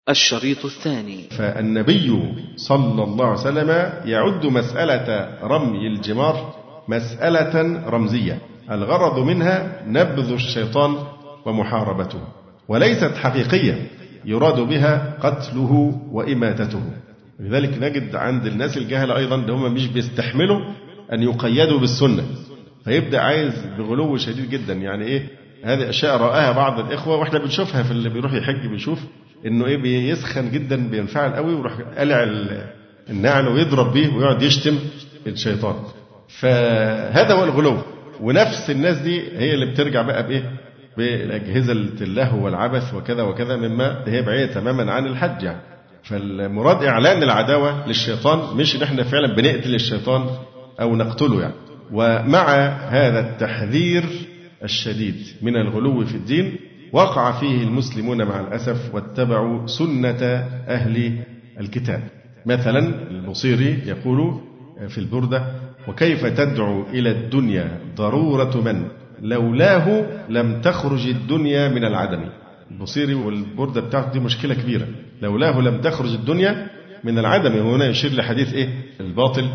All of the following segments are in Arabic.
الشريط الثاني. فالنبي صلى الله عليه وسلم يعد مسألة رمي الجمار مسألة رمزية الغرض منها نبذ الشيطان ومحاربته، وليست حقيقية يراد بها قتله وإماتته. لذلك نجد عند الناس الجهلة أيضا اللي هم مش بيستحملوا أن يقيدوا بالسنة، فيبدأ عايز بغلو شديد جدا. يعني إيه هذه أشياء رآها بعض الإخوة وإحنا بنشوفها في اللي بيروح يحج، بنشوف إنه إيه بيسخن جدا بينفعل قوي ويروح قلع النعل ويضرب بيه ويقعد يشتم الشيطان. فهذا هو الغلو. ونفس الناس دي هي اللي بترجع بقى بإيه بالأجهزة اللهو والعبث وكذا وكذا مما هي بعيدة تماما عن الحج يعني. فالمراد إعلان العداوة للشيطان، مش إن إحنا فعلا بنقتل الشيطان أو نقتله يعني. ومع هذا التحذير الشديد من الغلو في الدين وقع فيه المسلمون مع الأسف واتبعوا سنة أهل الكتاب. مثلا البوصيري يقول في البردة: وكيف تدعو إلى الدنيا ضرورة من لولاه لم تخرج الدنيا من العدم. البوصيري والبردة بتاعته دي مشكلة كبيرة، لولاه لم تخرج الدنيا من العدم. هنا يشير لحديث إيه الباطل: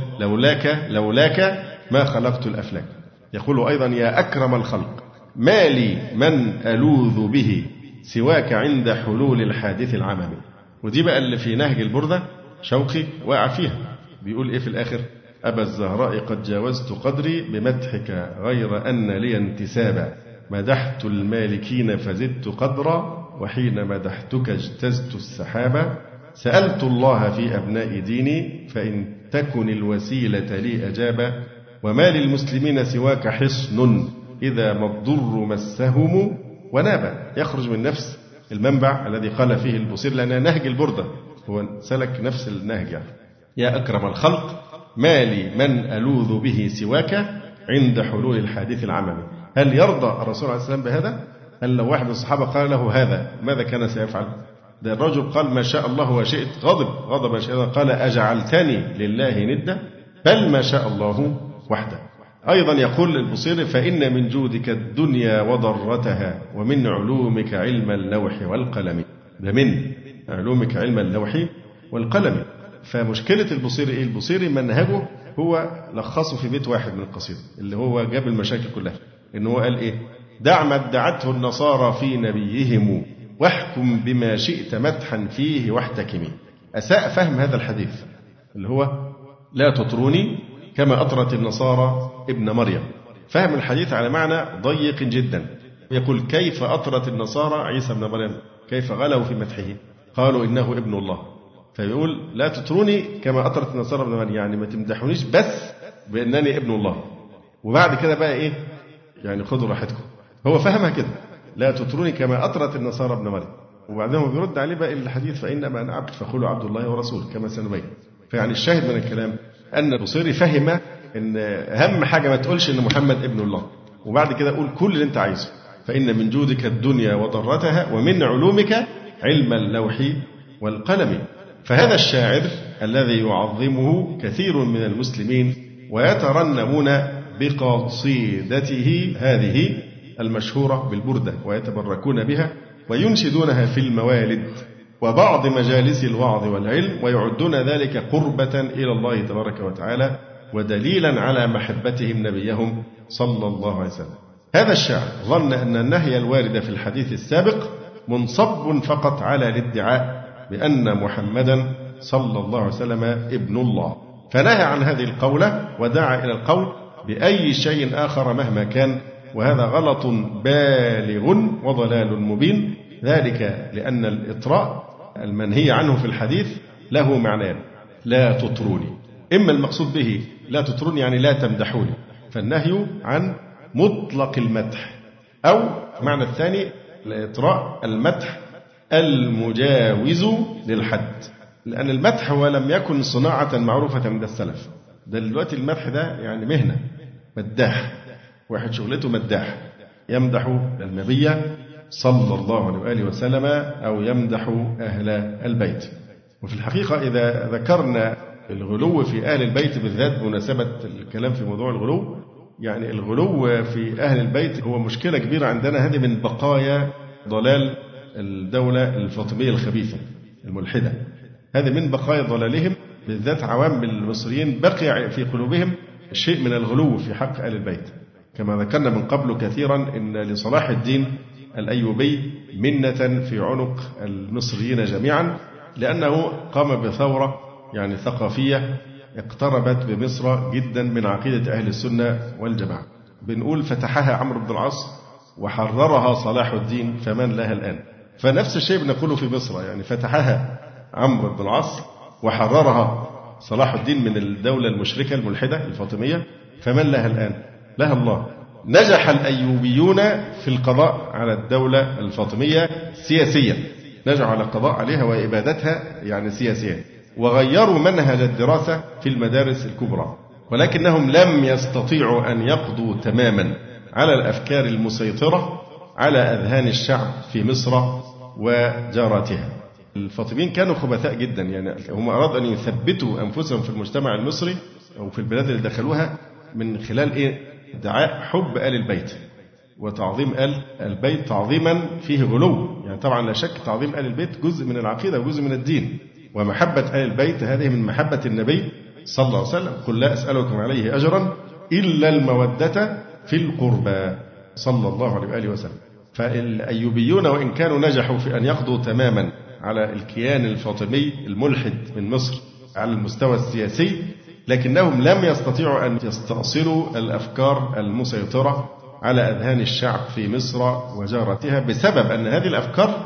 لولاك ما خلقت الأفلاك. يقول أيضا: يا أكرم الخلق ما لي من ألوذ به سواك عند حلول الحادث العممي. ودي بقى اللي في نهج البردة شوقي وقع فيها. بيقول إيه في الآخر: أبا الزهراء قد جاوزت قدري بمدحك غير أن لي انتسابا، مدحت المالكين فزدت قدرا وحين مدحتك اجتزت السحابا، سألت الله في أبناء ديني فإن تكن الوسيلة لي أجابا، وما للمسلمين سواك حصن إذا ما الضر مسهم ونابا. يخرج من نفس المنبع الذي قال فيه البوصيري، لأن نهج البردة هو سلك نفس النهج يعني. يا أكرم الخلق ما لي من ألوذ به سواك عند حلول الحادث العممي. هل يرضى الرسول عليه السلام بهذا؟ هل لو واحد من الصحابة قال له هذا ماذا كان سيفعل؟ ده الرجل قال ما شاء الله وشئت، غضب شيئا، قال أجعلتني لله ندا بل ما شاء الله وحده. أيضا يقول البوصيري: فإن من جودك الدنيا وضرتها ومن علومك علم اللوح والقلم. ده من علومك علم اللوح والقلم. فمشكلة البوصيري إيه؟ البوصيري منهجه هو لخصه في بيت واحد من القصيدة اللي هو جاب المشاكل كلها. إن هو قال إيه: دع ما ادعته النصارى في نبيهم واحكم بما شئت مدحا فيه واحتكمي. أساء فهم هذا الحديث اللي هو لا تطروني كما أطرت النصارى ابن مريم. فهم الحديث على معنى ضيق جدا. يقول: كيف أطرت النصارى عيسى ابن مريم؟ كيف غلوا في مدحه؟ قالوا إنه ابن الله. فيقول لا تطروني كما أطرت النصارى ابن مريم، يعني ما تمدحونيش بس بأنني ابن الله، وبعد كده بقى إيه يعني خذوا راحتكم. هو فهمها كده: لا تطروني كما أطرت النصارى ابن مريم، وبعدين هو بيرد عليه بقى الحديث: فإنما أنا عبد فقولوا عبد الله ورسوله كما سنبين. فيعني الشاهد من الكلام أن البوصيري فهم إن أهم حاجة ما تقولش إن محمد ابن الله، وبعد كده قول كل اللي أنت عايزه. فإن من جودك الدنيا وضرتها ومن علومك علم اللوح والقلم. فهذا الشاعر الذي يعظمه كثير من المسلمين ويترنمون بقصيدته هذه المشهورة بالبردة ويتبركون بها وينشدونها في الموالد وبعض مجالس الوعظ والعلم، ويعدون ذلك قربة إلى الله تبارك وتعالى ودليلا على محبتهم نبيهم صلى الله عليه وسلم. هذا الشاعر ظن أن النهي الوارد في الحديث السابق منصب فقط على الادعاء بأن محمدا صلى الله عليه وسلم ابن الله، فنهى عن هذه القولة ودعا إلى القول بأي شيء آخر مهما كان، وهذا غلط بالغ وضلال مبين. ذلك لأن الإطراء المنهي عنه في الحديث له معنيان: لا تطروني، إما المقصود به لا تطروني يعني لا تمدحوني، فالنهي عن مطلق المدح، أو معنى الثاني الإطراء المدح المجاوز للحد، لأن المدح هو لم يكن صناعة معروفة من السلف. ده دلوقتي المدح ده يعني مهنة، مداح، واحد شغلته مداح يمدح النبي صلى الله عليه وآله وسلم أو يمدح أهل البيت. وفي الحقيقة إذا ذكرنا الغلو في أهل البيت بالذات بمناسبة الكلام في موضوع الغلو، يعني الغلو في أهل البيت هو مشكلة كبيرة عندنا. هذه من بقايا ضلال الدولة الفاطمية الخبيثة، الملحدة. هذا من بقايا ضلالهم، بالذات عوام المصريين بقي في قلوبهم شيء من الغلو في حق آل البيت. كما ذكرنا من قبل كثيرا إن لصلاح الدين الأيوبي منة في عنق المصريين جميعا، لأنه قام بثورة ثقافية اقتربت بمصر جدا من عقيدة أهل السنة والجماعة. بنقول فتحها عمرو بن العاص وحررها صلاح الدين فمن لها الآن. فنفس الشيء بنقوله في مصر، فتحها عمرو بن العاص وحررها صلاح الدين من الدولة المشركة الملحدة الفاطمية، فمن لها الآن؟ لها الله. نجح الأيوبيون في القضاء على الدولة الفاطمية سياسيا، نجحوا على القضاء عليها وإبادتها سياسيا، وغيروا منهج الدراسة في المدارس الكبرى، ولكنهم لم يستطيعوا أن يقضوا تماما على الأفكار المسيطرة على أذهان الشعب في مصر وجاراتها. الفاطميين كانوا خبثاء جدا، هم أرادوا أن يثبتوا أنفسهم في المجتمع المصري أو في البلاد اللي دخلوها من خلال ادعاء حب آل البيت وتعظيم آل البيت تعظيما فيه غلو. طبعا لا شك تعظيم آل البيت جزء من العقيدة وجزء من الدين، ومحبة آل البيت هذه من محبة النبي صلى الله عليه وسلم. قل لا أسألكم عليه أجرا إلا المودة في القربى صلى الله عليه وآله وسلم. فالأيوبيون وإن كانوا نجحوا في أن يقضوا تماما على الكيان الفاطمي الملحد من مصر على المستوى السياسي، لكنهم لم يستطيعوا أن يستأصلوا الأفكار المسيطرة على أذهان الشعب في مصر وجارتها، بسبب أن هذه الأفكار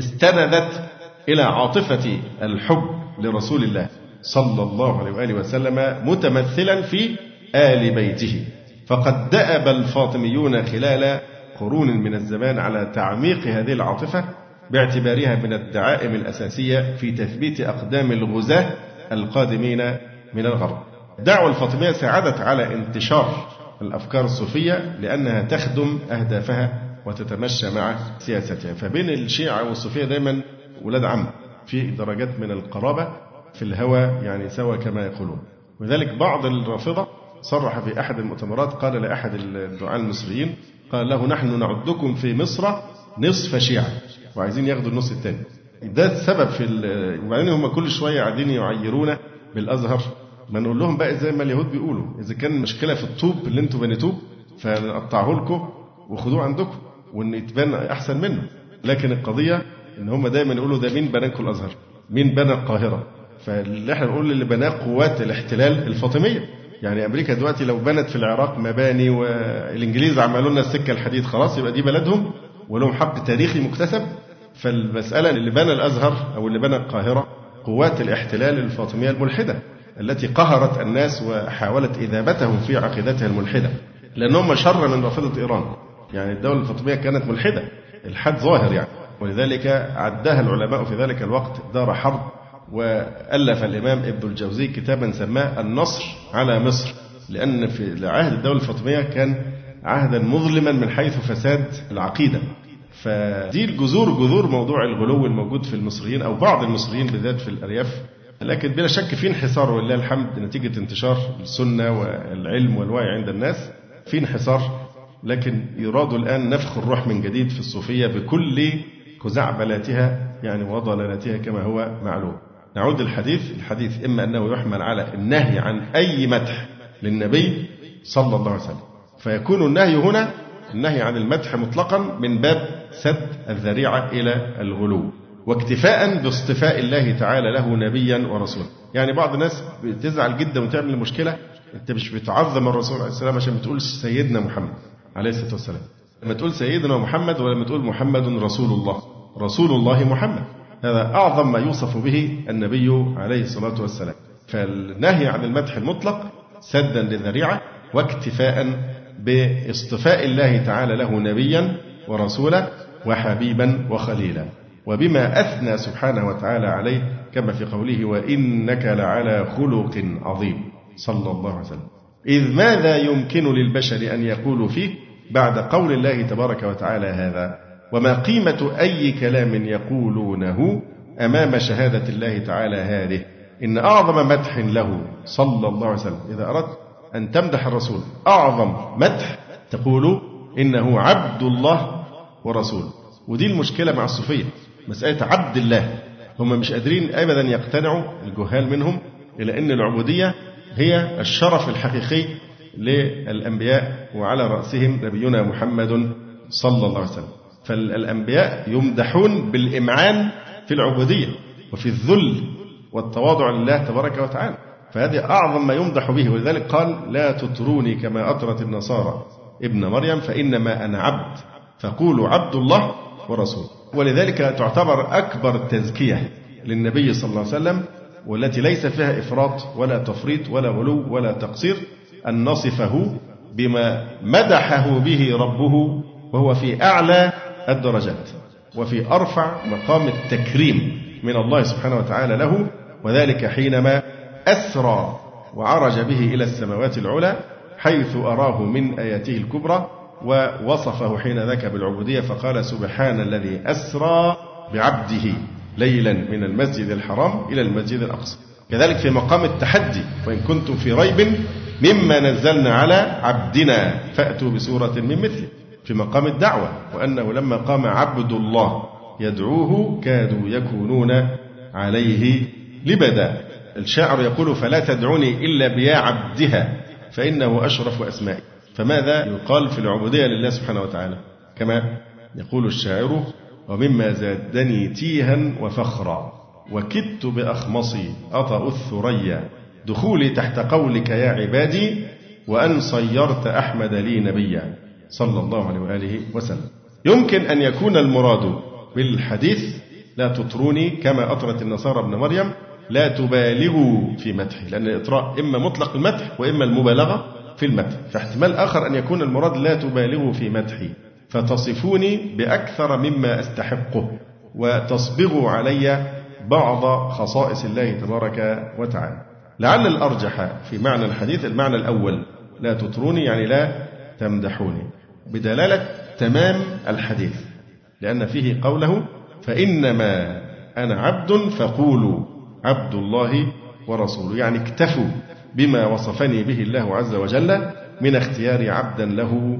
استندت إلى عاطفة الحب لرسول الله صلى الله عليه وآله وسلم متمثلا في آل بيته. فقد دأب الفاطميون خلال قرون من الزمان على تعميق هذه العاطفة باعتبارها من الدعائم الأساسية في تثبيت أقدام الغزاة القادمين من الغرب. الدعوة الفاطمية ساعدت على انتشار الأفكار الصوفية لأنها تخدم أهدافها وتتمشى مع سياستها. فبين الشيعة والصوفية دائما ولاد عم في درجات من القرابة في الهوى سوا كما يقولون. ولذلك بعض الرافضة صرح في أحد المؤتمرات، قال لأحد الدعاة المصريين، قال له نحن نعدكم في مصر نصف شيعة، وعايزين ياخدوا النص الثاني. ده السبب وبعدين هم كل شوية قاعدين يعيرونا بالأزهر. ما نقول لهم بقى زي ما اليهود بيقولوا، إذا كان المشكلة في الطوب اللي انتوا بنيتوه فنقطعه لكم وخذوه عندكم وإن يتبنى أحسن منه. لكن القضية إن هم دايما يقولوا ده مين بناكم الأزهر؟ مين بنى القاهرة؟ فاللي احنا بنقول اللي بناه قوات الاحتلال الفاطمية. أمريكا دلوقتي لو بنت في العراق مباني والإنجليز عملوا لنا السكة الحديد، خلاص يبقى دي بلدهم ولهم حق تاريخي مكتسب. فالمسألة اللي بنى الأزهر أو اللي بنى القاهرة قوات الاحتلال الفاطمية الملحدة التي قهرت الناس وحاولت إذابتهم في عقيدتها الملحدة، لأنهم شر من رافضة إيران. الدولة الفاطمية كانت ملحدة الحد ظاهر ولذلك عدها العلماء في ذلك الوقت دار حرب. وألف الإمام ابن الجوزي كتابا سماه النصر على مصر، لأن في عهد الدولة الفاطمية كان عهدا مظلما من حيث فساد العقيدة. فدي جذور موضوع الغلو الموجود في المصريين أو بعض المصريين بالذات في الأرياف. لكن بلا شك في انحسار ولله الحمد نتيجة انتشار السنة والعلم والوعي عند الناس، في انحسار، لكن يراد الآن نفخ الروح من جديد في الصوفية بكل خزعبلاتها وضلالاتها كما هو معلوم. نعود الحديث إما أنه يحمل على النهي عن أي مدح للنبي صلى الله عليه وسلم، فيكون النهي هنا النهي عن المدح مطلقا من باب سد الذريعة إلى الغلو، واكتفاء باصطفاء الله تعالى له نبيا ورسولا. بعض الناس بتزعل جدا وتعمل مشكلة، أنت مش بتعظم الرسول عليه السلام عشان بتقول سيدنا محمد عليه الصلاة والسلام. لما تقول سيدنا محمد ولما تقول محمد رسول الله محمد، هذا أعظم ما يوصف به النبي عليه الصلاة والسلام. فالنهي عن المدح المطلق سدا للذريعة واكتفاء باصطفاء الله تعالى له نبيا ورسولا وحبيبا وخليلا، وبما أثنى سبحانه وتعالى عليه كما في قوله وإنك لعلى خلق عظيم صلى الله عليه وسلم. إذ ماذا يمكن للبشر أن يقولوا فيه بعد قول الله تبارك وتعالى هذا؟ وما قيمة أي كلام يقولونه أمام شهادة الله تعالى هذه؟ إن أعظم مدح له صلى الله عليه وسلم، إذا أردت أن تمدح الرسول أعظم مدح تقول إنه عبد الله ورسوله. ودي المشكلة مع الصوفية، مسألة عبد الله، هم مش قادرين أبدا يقتنعوا الجهال منهم إلى أن العبودية هي الشرف الحقيقي للأنبياء، وعلى رأسهم نبينا محمد صلى الله عليه وسلم. فالأنبياء يمدحون بالإمعان في العبودية وفي الذل والتواضع لله تبارك وتعالى، فهذه أعظم ما يمدح به. ولذلك قال: لا تطروني كما أطرت النصارى ابن مريم فإنما أنا عبد فقولوا عبد الله ورسوله. ولذلك تعتبر أكبر تزكية للنبي صلى الله عليه وسلم، والتي ليس فيها إفراط ولا تفريط ولا غلو ولا تقصير، أن نصفه بما مدحه به ربه وهو في أعلى الدرجات وفي أرفع مقام التكريم من الله سبحانه وتعالى له، وذلك حينما أسرى وعرج به إلى السماوات العلى حيث أراه من آياته الكبرى، ووصفه حين ذاك بالعبودية فقال: سبحان الذي أسرى بعبده ليلا من المسجد الحرام إلى المسجد الأقصى. كذلك في مقام التحدي: وإن كنتم في ريب مما نزلنا على عبدنا فأتوا بسورة من مثله. في مقام الدعوة: وأنه لما قام عبد الله يدعوه كادوا يكونون عليه لبدا. الشاعر يقول: فلا تدعوني إلا بيا عبدها فإنه أشرف أسمائي. فماذا يقال في العبودية لله سبحانه وتعالى؟ كما يقول الشاعر: ومما زادني تيها وفخرا وكدت بأخمصي أطأ الثريا دخولي تحت قولك يا عبادي وأن صيرت أحمد لي نبيا صلى الله عليه وآله وسلم. يمكن أن يكون المراد بالحديث: لا تطروني كما أطرت النصارى ابن مريم، لا تبالغوا في مدحه، لأن الإطراء إما مطلق المدح وإما المبالغة في المدح. فاحتمال آخر أن يكون المراد: لا تبالغوا في مدحي فتصفوني بأكثر مما أستحقه وتصبغوا علي بعض خصائص الله تبارك وتعالى. لعل الأرجح في معنى الحديث المعنى الأول: لا تطروني يعني لا تمدحوني، بدلالة تمام الحديث، لأن فيه قوله: فإنما أنا عبد فقولوا عبد الله ورسوله، يعني اكتفوا بما وصفني به الله عز وجل من اختيار عبدا له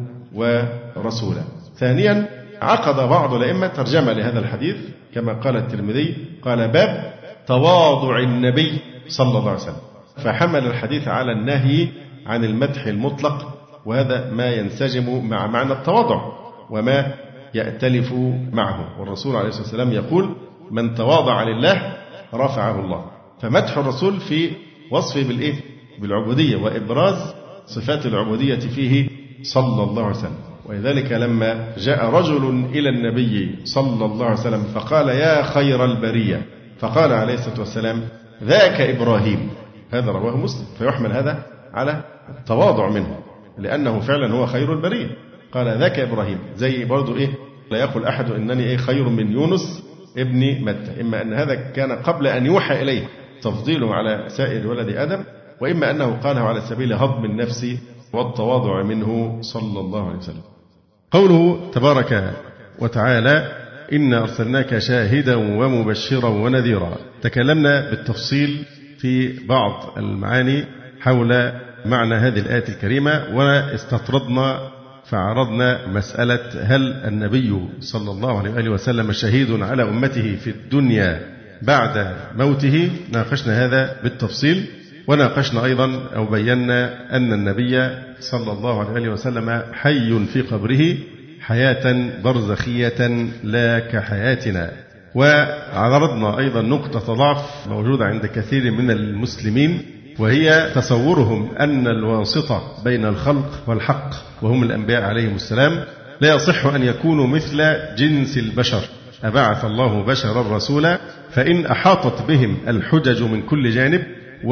ورسولا. ثانيا، عقد بعض الأئمة ترجمة لهذا الحديث كما قال الترمذي، قال: باب تواضع النبي صلى الله عليه وسلم، فحمل الحديث على النهي عن المدح المطلق، وهذا ما ينسجم مع معنى التواضع وما يأتلف معه. والرسول عليه الصلاة والسلام يقول: من تواضع لله رفعه الله. فمدح الرسول في وصفه بالإيه؟ بالعبودية وإبراز صفات العبودية فيه صلى الله عليه وسلم. ولذلك لما جاء رجل إلى النبي صلى الله عليه وسلم فقال: يا خير البرية، فقال عليه الصلاة والسلام: ذاك إبراهيم. هذا رواه مسلم، فيحمل هذا على التواضع منه لأنه فعلا هو خير البرية. قال: ذاك إبراهيم، زي برضو إيه؟ لا يقول أحد إنني إيه خير من يونس ابن متى، إما أن هذا كان قبل أن يوحى إليه تفضيله على سائر ولد آدم، وإما أنه قاله على سبيل هضم النفس والتواضع منه صلى الله عليه وسلم. قوله تبارك وتعالى: إنا أرسلناك شاهدا ومبشرا ونذيرا. تكلمنا بالتفصيل في بعض المعاني حول معنى هذه الآية الكريمة، واستطردنا فعرضنا مسألة: هل النبي صلى الله عليه وآله وسلم شهيد على أمته في الدنيا بعد موته؟ ناقشنا هذا بالتفصيل، وناقشنا أيضا أو بينا أن النبي صلى الله عليه وآله وسلم حي في قبره حياة برزخية لا كحياتنا. وعرضنا أيضا نقطة ضعف موجودة عند كثير من المسلمين، وهي تصورهم أن الواسطة بين الخلق والحق وهم الأنبياء عليهم السلام لا يصح أن يكونوا مثل جنس البشر. أبعث الله بشرا رسولا، فإن أحاطت بهم الحجج من كل جانب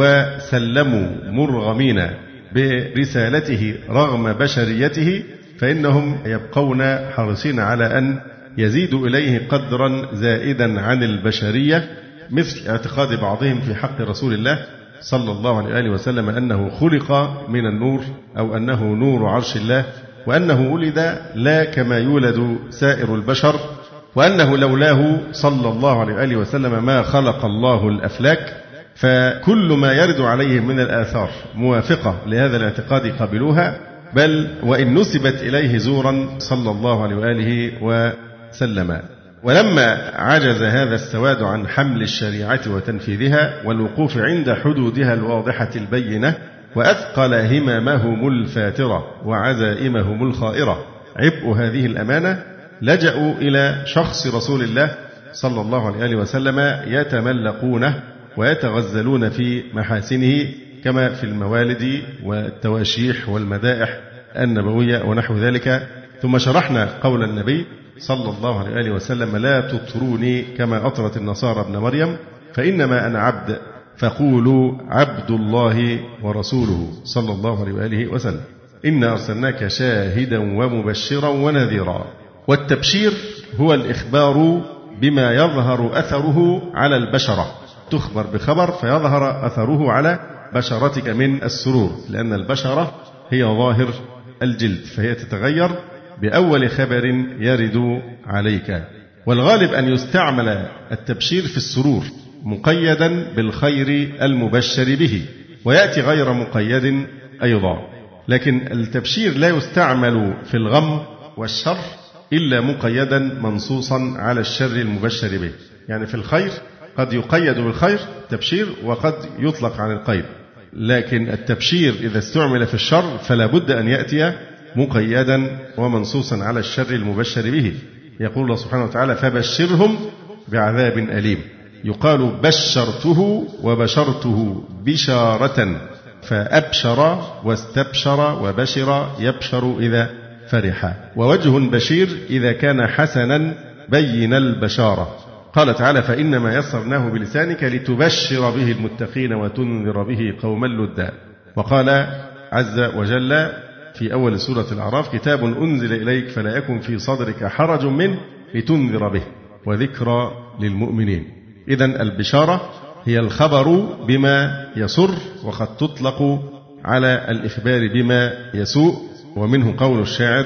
وسلموا مرغمين برسالته رغم بشريته، فإنهم يبقون حريصين على أن يزيدوا إليه قدرا زائدا عن البشرية، مثل اعتقاد بعضهم في حق رسول الله صلى الله عليه وآله وسلم أنه خلق من النور، أو أنه نور عرش الله، وأنه ولد لا كما يولد سائر البشر، وأنه لولاه صلى الله عليه وآله وسلم ما خلق الله الأفلاك. فكل ما يرد عليهم من الآثار موافقة لهذا الاعتقاد قبلوها، بل وإن نسبت إليه زورا صلى الله عليه وآله وسلم. ولما عجز هذا السواد عن حمل الشريعة وتنفيذها والوقوف عند حدودها الواضحة البينة، وأثقل هممهم الفاترة وعزائمهم الخائرة عبء هذه الأمانة، لجأوا إلى شخص رسول الله صلى الله عليه وسلم يتملقونه ويتغزلون في محاسنه كما في الموالد والتواشيح والمدائح النبوية ونحو ذلك. ثم شرحنا قول النبي صلى الله عليه وسلم: لا تطروني كما أطرت النصارى ابن مريم، فإنما أنا عبد فقولوا عبد الله ورسوله صلى الله عليه وسلم. إنا أرسلناك شاهدا ومبشرا ونذيرا. والتبشير هو الإخبار بما يظهر أثره على البشرة، تخبر بخبر فيظهر أثره على بشرتك من السرور، لأن البشرة هي ظاهر الجلد، فهي تتغير بأول خبر يرد عليك. والغالب أن يستعمل التبشير في السرور مقيدا بالخير المبشر به، ويأتي غير مقيد أيضا. لكن التبشير لا يستعمل في الغم والشر إلا مقيدا منصوصا على الشر المبشر به. يعني في الخير قد يقيد بالخير تبشير وقد يطلق عن القيد، لكن التبشير إذا استعمل في الشر فلا بد أن يأتي مقيدا ومنصوصا على الشر المبشر به. يقول الله سبحانه وتعالى: فبشرهم بعذاب أليم. يقال بشرته وبشرته بشارة، فأبشر واستبشر وبشر يبشر إذا فرح. ووجه بشير إذا كان حسنا بين البشارة. قال تعالى: فإنما يسرناه بلسانك لتبشر به المتقين وتنذر به قوما لدا. وقال عز وجل في أول سورة الأعراف: كتاب أنزل إليك فلا يكن في صدرك حرج منه لتنذر به وذكرى للمؤمنين. إذن البشارة هي الخبر بما يسر، وقد تطلق على الإخبار بما يسوء. ومنه قول الشاعر: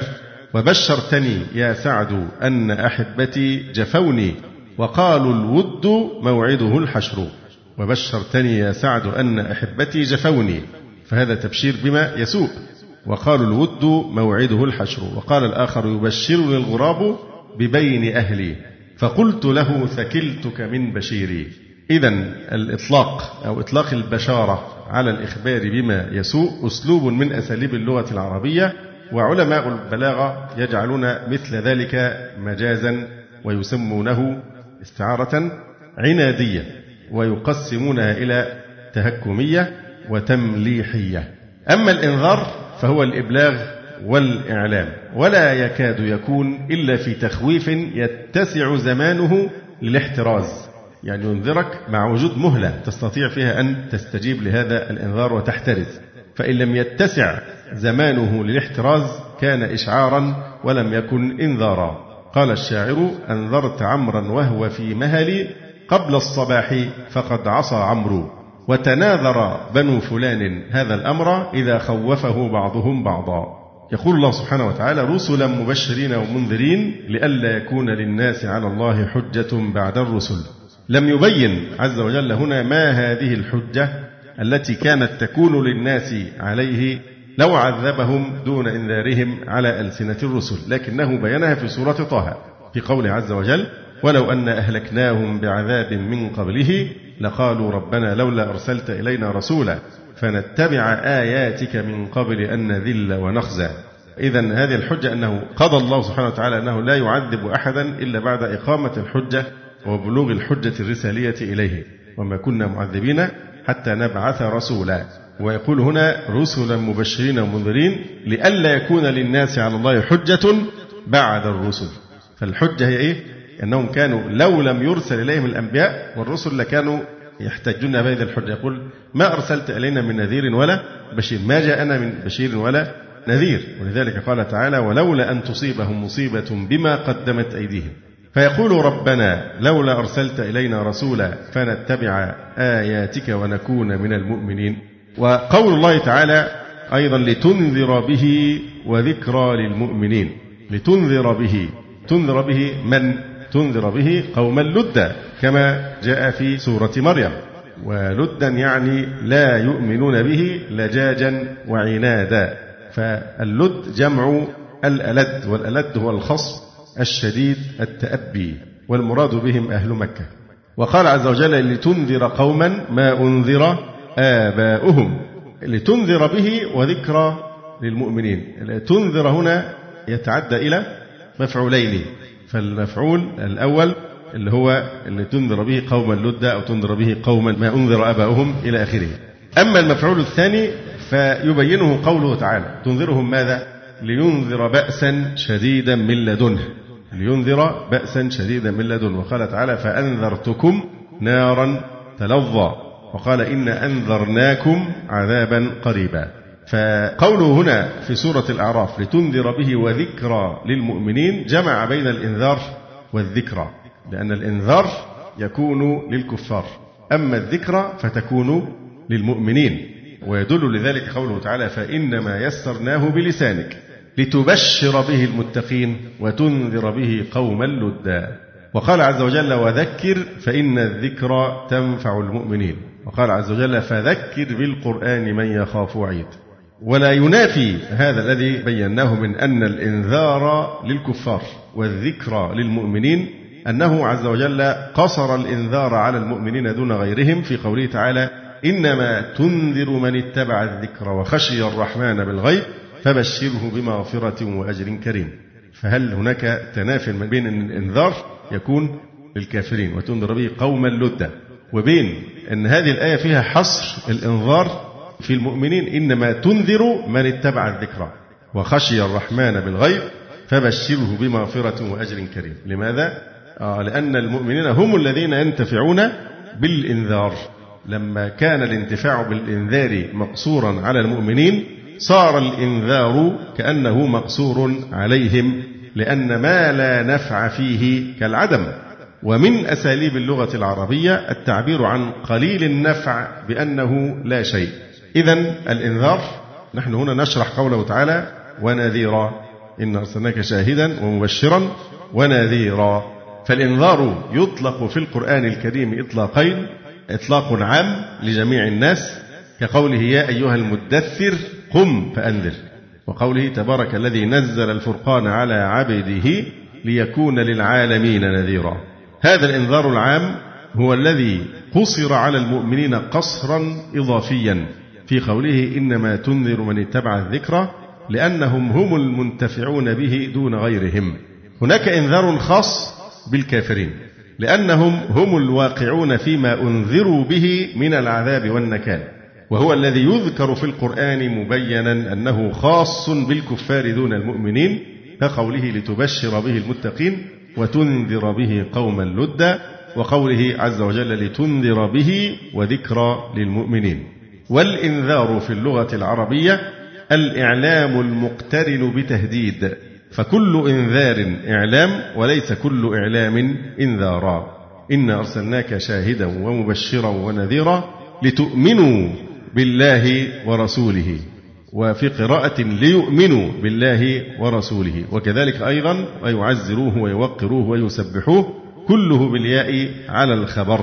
وبشرتني يا سعد أن أحبتي جفوني وقالوا الود موعده الحشر. وبشرتني يا سعد أن أحبتي جفوني، فهذا تبشير بما يسوء. وقالوا الود موعده الحشر. وقال الآخر: يبشرني الغراب ببين أهلي فقلت له ثكلتك من بشيري. إذن الإطلاق أو إطلاق البشارة على الإخبار بما يسوء أسلوب من أساليب اللغة العربية، وعلماء البلاغة يجعلون مثل ذلك مجازا ويسمونه استعارة عنادية، ويقسمونها إلى تهكمية وتمليحية. أما الإنذار فهو الإبلاغ والإعلام، ولا يكاد يكون إلا في تخويف يتسع زمانه للاحتراز، يعني ينذرك مع وجود مهلة تستطيع فيها أن تستجيب لهذا الإنذار وتحترز. فإن لم يتسع زمانه للاحتراز كان إشعارا ولم يكن إنذارا. قال الشاعر: أنذرت عمرا وهو في مهلي قبل الصباح فقد عصى عمرو، وتناذر بنو فلان هذا الأمر إذا خوفه بعضهم بعضا. يقول الله سبحانه وتعالى: رسلا مبشرين ومنذرين لئلا يكون للناس على الله حجة بعد الرسل. لم يبين عز وجل هنا ما هذه الحجة التي كانت تكون للناس عليه لو عذبهم دون إنذارهم على ألسنة الرسل، لكنه بينها في سورة طه في قوله عز وجل: ولو أن أهلكناهم بعذاب من قبله لقالوا ربنا لولا أرسلت إلينا رسولا فنتبع آياتك من قبل أن نذل ونخزى. إذن هذه الحجة أنه قضى الله سبحانه وتعالى أنه لا يعذب أحدا إلا بعد إقامة الحجة وبلوغ الحجة الرسالية إليه، وما كنا معذبين حتى نبعث رسولا. ويقول هنا: رسلا مبشرين ومنذرين لئلا يكون للناس على الله حجة بعد الرسل. فالحجة هي إيه؟ أنهم كانوا لو لم يرسل إليهم الأنبياء والرسل لكانوا يحتجون بهذه الحجة. يقول: ما أرسلت إلينا من نذير ولا بشير، ما جاءنا من بشير ولا نذير. ولذلك قال تعالى: ولولا أن تصيبهم مصيبة بما قدمت أيديهم فيقول ربنا لولا أرسلت إلينا رسولا فنتبع آياتك ونكون من المؤمنين. وقول الله تعالى أيضا: لتنذر به وذكرى للمؤمنين. لتنذر به، تنذر به من؟ تنذر به قوما لدا كما جاء في سورة مريم. ولدا يعني لا يؤمنون به لجاجا وعنادا. فاللد جمع الألد، والألد هو الخصم الشديد التأبي. والمراد بهم أهل مكة. وقال عز وجل لتنذر قوما ما أنذر آباؤهم، لتنذر به وذكرى للمؤمنين. تنذر هنا يتعدى إلى مفعولين، فالمفعول الأول اللي هو اللي تنذر به قوما لدا أو تنذر به قوما ما أنذر آباؤهم إلى آخره. أما المفعول الثاني فيبينه قوله تعالى تنذرهم ماذا؟ لينذر بأسا شديدا من لدنه، لينذر بأسا شديدا من لدنه. وقال تعالى فأنذرتكم نارا تلظى، وقال إن أنذرناكم عذابا قريبا. فقوله هنا في سورة الأعراف لتنذر به وذكرى للمؤمنين جمع بين الإنذار والذكرى، لأن الإنذار يكون للكفار، أما الذكرى فتكون للمؤمنين. ويدل لذلك قوله تعالى فإنما يسرناه بلسانك لتبشر به المتقين وتنذر به قوما لدا. وقال عز وجل وذكر فإن الذكرى تنفع المؤمنين. وقال عز وجل فذكر بالقرآن من يخاف وعيد. ولا ينافي هذا الذي بيناه من أن الإنذار للكفار والذكرى للمؤمنين أنه عز وجل قصر الإنذار على المؤمنين دون غيرهم في قوله تعالى إنما تنذر من اتبع الذكر وخشي الرحمن بالغيب فبشره بمغفرة وأجر كريم. فهل هناك تنافي بين أن الإنذار يكون للكافرين وتنذر به قوما لدا، وبين أن هذه الآية فيها حصر الإنذار في المؤمنين إنما تنذر من اتبع الذكر وخشي الرحمن بالغيب فبشره بمغفرة وأجر كريم. لماذا؟ لأن المؤمنين هم الذين ينتفعون بالإنذار. لما كان الانتفاع بالإنذار مقصورا على المؤمنين صار الإنذار كأنه مقصور عليهم، لأن ما لا نفع فيه كالعدم. ومن أساليب اللغة العربية التعبير عن قليل النفع بأنه لا شيء. إذن الإنذار، نحن هنا نشرح قوله تعالى ونذيرا إن أرسلناك شاهدا ومبشرا ونذيرا. فالإنذار يطلق في القرآن الكريم إطلاقين: إطلاق عام لجميع الناس كقوله يا أيها المدثر قم فأنذر، وقوله تبارك الذي نزل الفرقان على عبده ليكون للعالمين نذيرا. هذا الإنذار العام هو الذي قصر على المؤمنين قصرا إضافيا في قوله إنما تنذر من اتبع الذكر لأنهم هم المنتفعون به دون غيرهم. هناك إنذار خاص بالكافرين لأنهم هم الواقعون فيما أنذروا به من العذاب والنكال، وهو الذي يذكر في القرآن مبينا أنه خاص بالكفار دون المؤمنين كقوله لتبشر به المتقين وتنذر به قوما لدا، وقوله عز وجل لتنذر به وذكرى للمؤمنين. والإنذار في اللغة العربية الإعلام المقترن بتهديد، فكل إنذار إعلام وليس كل إعلام إنذارا. إنا أرسلناك شاهدا ومبشرا ونذيرا لتؤمنوا بالله ورسوله، وفي قراءة ليؤمنوا بالله ورسوله، وكذلك أيضا ويعزروه ويوقروه ويسبحوه كله بالياء على الخبر.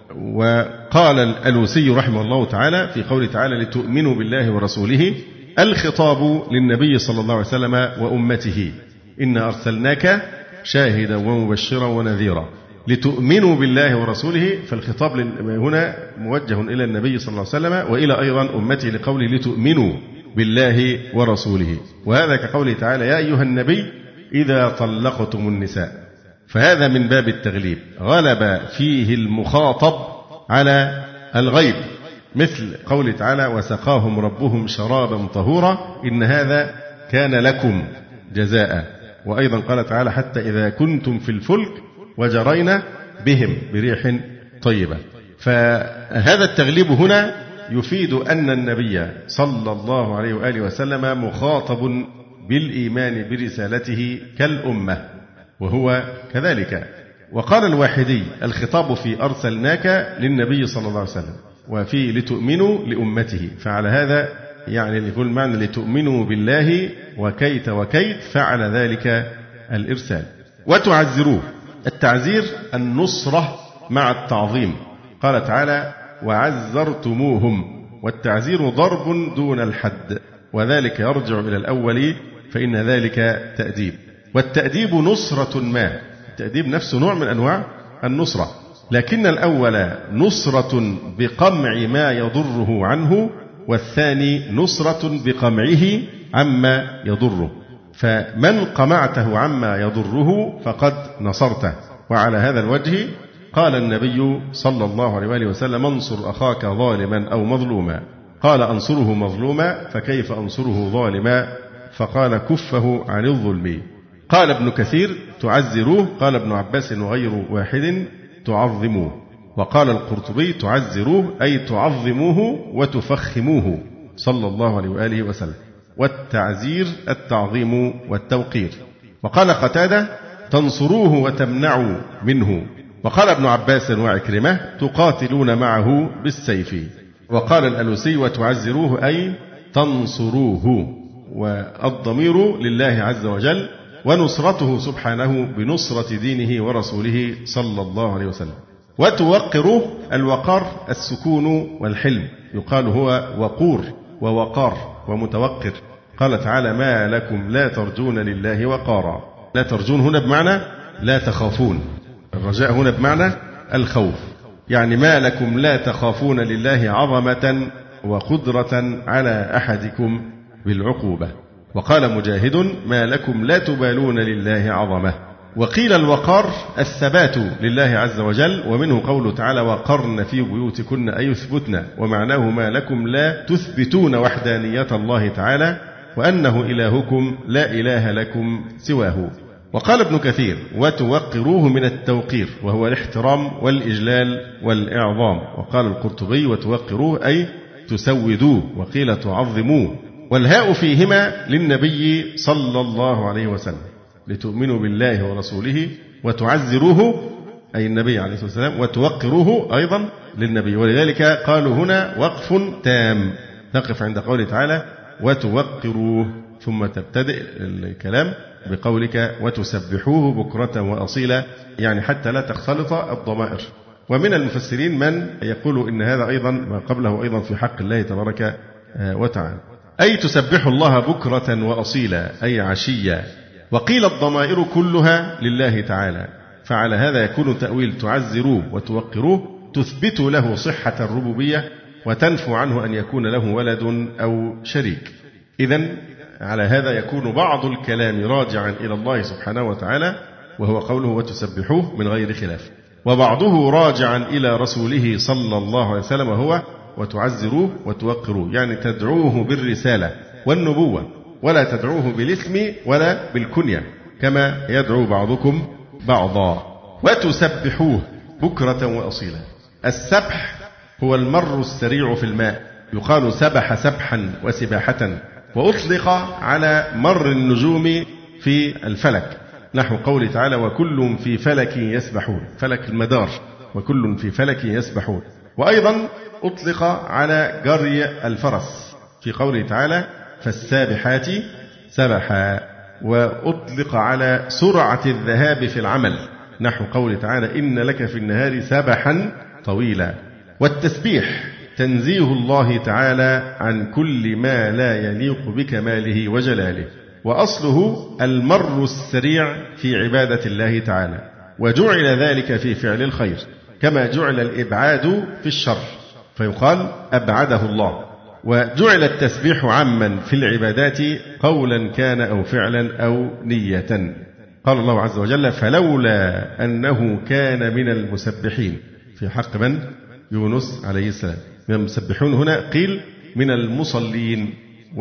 وقال الألوسي رحمه الله تعالى في قوله تعالى لتؤمنوا بالله ورسوله الخطاب للنبي صلى الله عليه وسلم وأمته إنا أرسلناك شاهدا ومبشرا ونذيرا لتؤمنوا بالله ورسوله، فالخطاب هنا موجه إلى النبي صلى الله عليه وسلم وإلى أيضا أمته لقوله لتؤمنوا بالله ورسوله. وهذا كقوله تعالى يا أيها النبي إذا طلقتم النساء، فهذا من باب التغليب غلب فيه المخاطب على الغيب، مثل قوله تعالى وسقاهم ربهم شرابا طهورا إن هذا كان لكم جزاء. وأيضا قال تعالى حتى إذا كنتم في الفلك وجرينا بهم بريح طيبة. فهذا التغليب هنا يفيد أن النبي صلى الله عليه وآله وسلم مخاطب بالإيمان برسالته كالأمة، وهو كذلك. وقال الواحدي الخطاب في أرسلناك للنبي صلى الله عليه وسلم، وفي لتؤمنوا لأمته، فعلى هذا يعني يقول معنى لتؤمنوا بالله وكيت وكيت فعل ذلك الإرسال. وتعزروه، التعزير النصرة مع التعظيم، قال تعالى وعزرتموهم، والتعزير ضرب دون الحد، وذلك يرجع إلى الأول فإن ذلك تأديب، والتأديب نصرة ما التأديب نفسه نوع من أنواع النصرة، لكن الأول نصرة بقمع ما يضره عنه، والثاني نصرة بقمعه عما يضره. فمن قمعته عما يضره فقد نصرته. وعلى هذا الوجه قال النبي صلى الله عليه وآله وسلم: انصر أخاك ظالما أو مظلوما. قال: أنصره مظلوما، فكيف أنصره ظالما؟ فقال: كفه عن الظلم. قال ابن كثير: تعزروه. قال ابن عباس وغير واحد: تعظموه. وقال القرطبي: تعزروه أي تعظموه وتفخموه صلى الله عليه وآله وسلم. والتعزير التعظيم والتوقير. وقال قتادة: تنصروه وتمنعوا منه. وقال ابن عباس وعكرمة: تقاتلون معه بالسيف. وقال الألوسي: وتعزروه أي تنصروه. والضمير لله عز وجل، ونصرته سبحانه بنصرة دينه ورسوله صلى الله عليه وسلم. وتوقروه، الوقار السكون والحلم، يقال هو وقور ووقار ومتوقر. قال تعالى: ما لكم لا ترجون لله وقارا. لا ترجون هنا بمعنى لا تخافون، الرجاء هنا بمعنى الخوف، يعني ما لكم لا تخافون لله عظمة وقدرة على أحدكم بالعقوبة. وقال مجاهد: ما لكم لا تبالون لله عظمة. وقيل الوقار الثبات لله عز وجل، ومنه قوله تعالى: وقرن في بيوتكن أي يثبتن، ومعناه ما لكم لا تثبتون وحدانية الله تعالى وأنه إلهكم لا إله لكم سواه. وقال ابن كثير: وتوقروه من التوقير، وهو الاحترام والإجلال والإعظام. وقال القرطبي: وتوقروه أي تسودوه. وقيل تعظموه. والهاء فيهما للنبي صلى الله عليه وسلم، لتؤمنوا بالله ورسوله، وتعزروه أي النبي عليه الصلاة والسلام، وتوقروه أيضا للنبي. ولذلك قالوا هنا وقف تام، نقف عند قوله تعالى: وتوقروه، ثم تبتدئ الكلام بقولك: وتسبحوه بكرة وأصيلا، يعني حتى لا تختلط الضمائر. ومن المفسرين من يقول إن هذا أيضا ما قبله أيضا في حق الله تبارك وتعالى، أي تسبح الله بكرة وأصيلا أي عشيا. وقيل الضمائر كلها لله تعالى، فعلى هذا يكون تأويل تعزروه وتوقروه تثبت له صحة الربوبية وتنفو عنه أن يكون له ولد أو شريك. إذن على هذا يكون بعض الكلام راجعا إلى الله سبحانه وتعالى، وهو قوله: وتسبحوه من غير خلاف، وبعضه راجعا إلى رسوله صلى الله عليه وسلم، وهو: وتعزروه وتوقروه، يعني تدعوه بالرسالة والنبوة، ولا تدعوه بالاسم ولا بالكنية كما يدعو بعضكم بعضا. وتسبحوه بكرة وأصيلا. السبح هو المر السريع في الماء، يقال سبح سبحا وسباحة، وأطلق على مر النجوم في الفلك، نحو قوله تعالى: وكل في فلك يسبحون، فلك المدار، وكل في فلك يسبحون. وأيضا أطلق على جري الفرس في قوله تعالى: فالسابحات سبحا. وأطلق على سرعة الذهاب في العمل، نحو قوله تعالى: إن لك في النهار سبحا طويلا. والتسبيح تنزيه الله تعالى عن كل ما لا يليق بكماله وجلاله، وأصله المر السريع في عبادة الله تعالى، وجعل ذلك في فعل الخير، كما جعل الإبعاد في الشر، فيقال أبعده الله. وجعل التسبيح عاما في العبادات قولا كان أو فعلا أو نية. قال الله عز وجل: فلولا أنه كان من المسبحين، في حق من؟ يونس عليه السلام. من المسبحون هنا قيل من المصلين.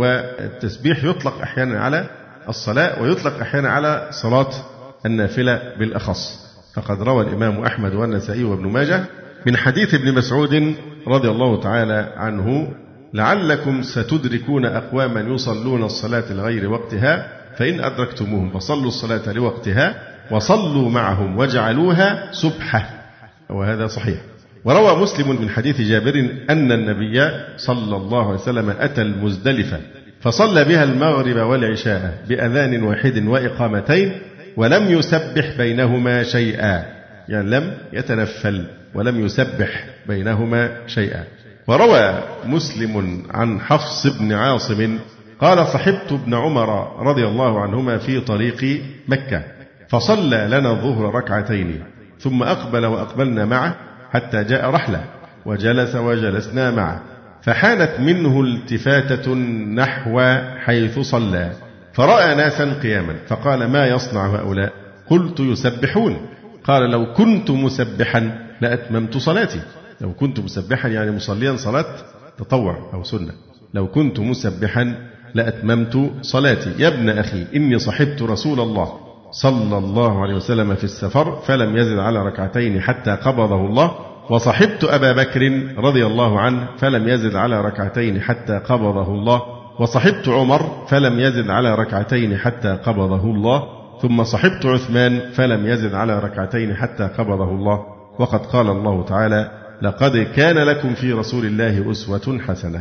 والتسبيح يطلق أحيانا على الصلاة، ويطلق أحيانا على صلاة النافلة بالأخص. فقد روى الإمام أحمد والنسائي وابن ماجه من حديث ابن مسعود رضي الله تعالى عنه: لعلكم ستدركون أقواما يصلون الصلاة لغير وقتها، فإن أدركتموهم فصلوا الصلاة لوقتها وصلوا معهم وجعلوها سبحة. وهذا صحيح. وروى مسلم من حديث جابر أن النبي صلى الله عليه وسلم أتى المزدلفة فصلى بها المغرب والعشاء بأذان واحد وإقامتين، ولم يسبح بينهما شيئا، يعني لم يتنفل ولم يسبح بينهما شيئا. وروى مسلم عن حفص بن عاصم قال: صحبت ابن عمر رضي الله عنهما في طريق مكة، فصلى لنا الظهر ركعتين ثم أقبل وأقبلنا معه حتى جاء رحلة وجلس وجلسنا معه، فحانت منه التفاتة نحو حيث صلى، فرأى ناسا قياما فقال: ما يصنع هؤلاء؟ قلت: يسبحون. قال: لو كنت مسبحا لأتممت صلاتي. لو كنت مسبحا يعني مصليا صلاة تطوع أو سنة، لو كنت مسبحا لأتممت صلاتي. يا ابن أخي إني صحبت رسول الله صلى الله عليه وسلم في السفر فلم يزد على ركعتين حتى قبضه الله، وصحبت أبا بكر رضي الله عنه فلم يزد على ركعتين حتى قبضه الله، وصحبت عمر فلم يزد على ركعتين حتى قبضه الله، ثم صحبت عثمان فلم يزد على ركعتين حتى قبضه الله. وقد قال الله تعالى: لقد كان لكم في رسول الله أسوة حسنة.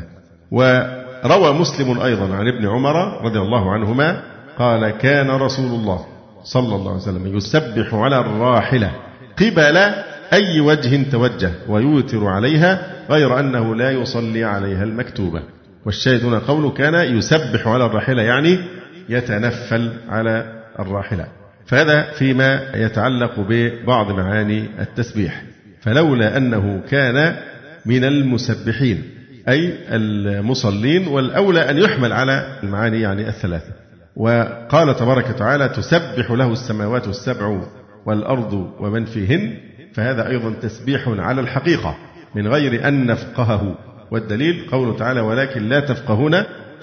وروى مسلم أيضا عن ابن عمر رضي الله عنهما قال: كان رسول الله صلى الله عليه وسلم يسبح على الراحلة قبل أي وجه توجه ويوتر عليها، غير أنه لا يصلي عليها المكتوبة. والشاهد هنا قوله كان يسبح على الراحلة يعني يتنفل على الراحلة. فهذا فيما يتعلق ببعض معاني التسبيح. فلولا أنه كان من المسبحين أي المصلين، والأولى أن يحمل على المعاني يعني الثلاثة. وقال تبارك وتعالى: تسبح له السماوات السبع والأرض ومن فيهن، فهذا أيضا تسبيح على الحقيقة من غير أن نفقهه. والدليل قوله تعالى: ولكن لا تفقهون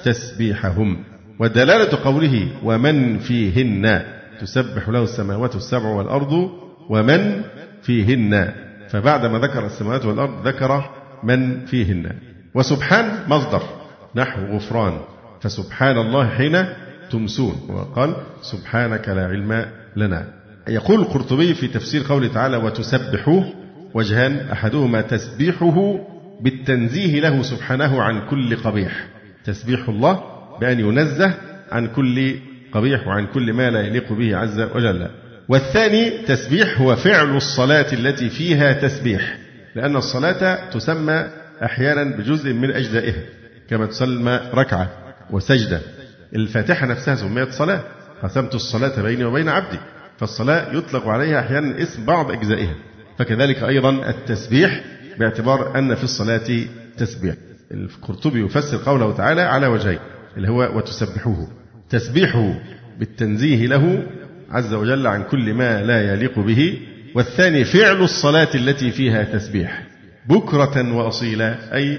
تسبيحهم. ودلالة قوله ومن فيهن تسبح له السماوات السبع والأرض ومن فيهن، فبعدما ذكر السماوات والأرض ذكر من فيهن. وسبحان مصدر نحو غفران، فسبحان الله حين تمسون، وقال: سبحانك لا علم لنا. يقول القرطبي في تفسير قوله تعالى: وتسبحوه وجهان، أحدهما تسبيحه بالتنزيه له سبحانه عن كل قبيح، تسبيح الله بأن ينزه عن كل قبيح وعن كل ما لا يليق به عز وجل. والثاني تسبيح هو فعل الصلاة التي فيها تسبيح، لأن الصلاة تسمى أحيانا بجزء من أجزائها، كما تسمى ركعة وسجدة. الفاتحة نفسها سميت صلاة، قسمت الصلاة بيني وبين عبدي، فالصلاة يطلق عليها أحيانا اسم بعض أجزائها. فكذلك أيضا التسبيح باعتبار أن في الصلاة تسبيح. القرطبي يفسر قوله تعالى على وجهين، اللي هو وتسبحوه، تسبيحه بالتنزيه له عز وجل عن كل ما لا يليق به، والثاني فعل الصلاة التي فيها تسبيح بكرة وأصيلا أي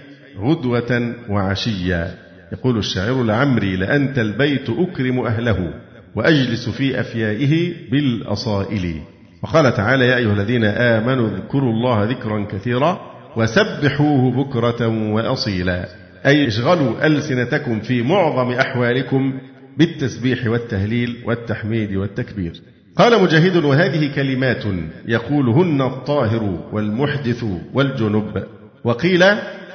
غدوة وعشيا. يقول الشاعر: لعمري لأنت البيت أكرم أهله وأجلس في أفيائه بالأصائل. وقال تعالى: يا أيها الذين آمنوا اذكروا الله ذكرا كثيرا وسبحوه بكرة وأصيلا، أي اشغلوا ألسنتكم في معظم أحوالكم بالتسبيح والتهليل والتحميد والتكبير. قال مجاهد: وهذه كلمات يقولهن الطاهر والمحدث والجنب. وقيل: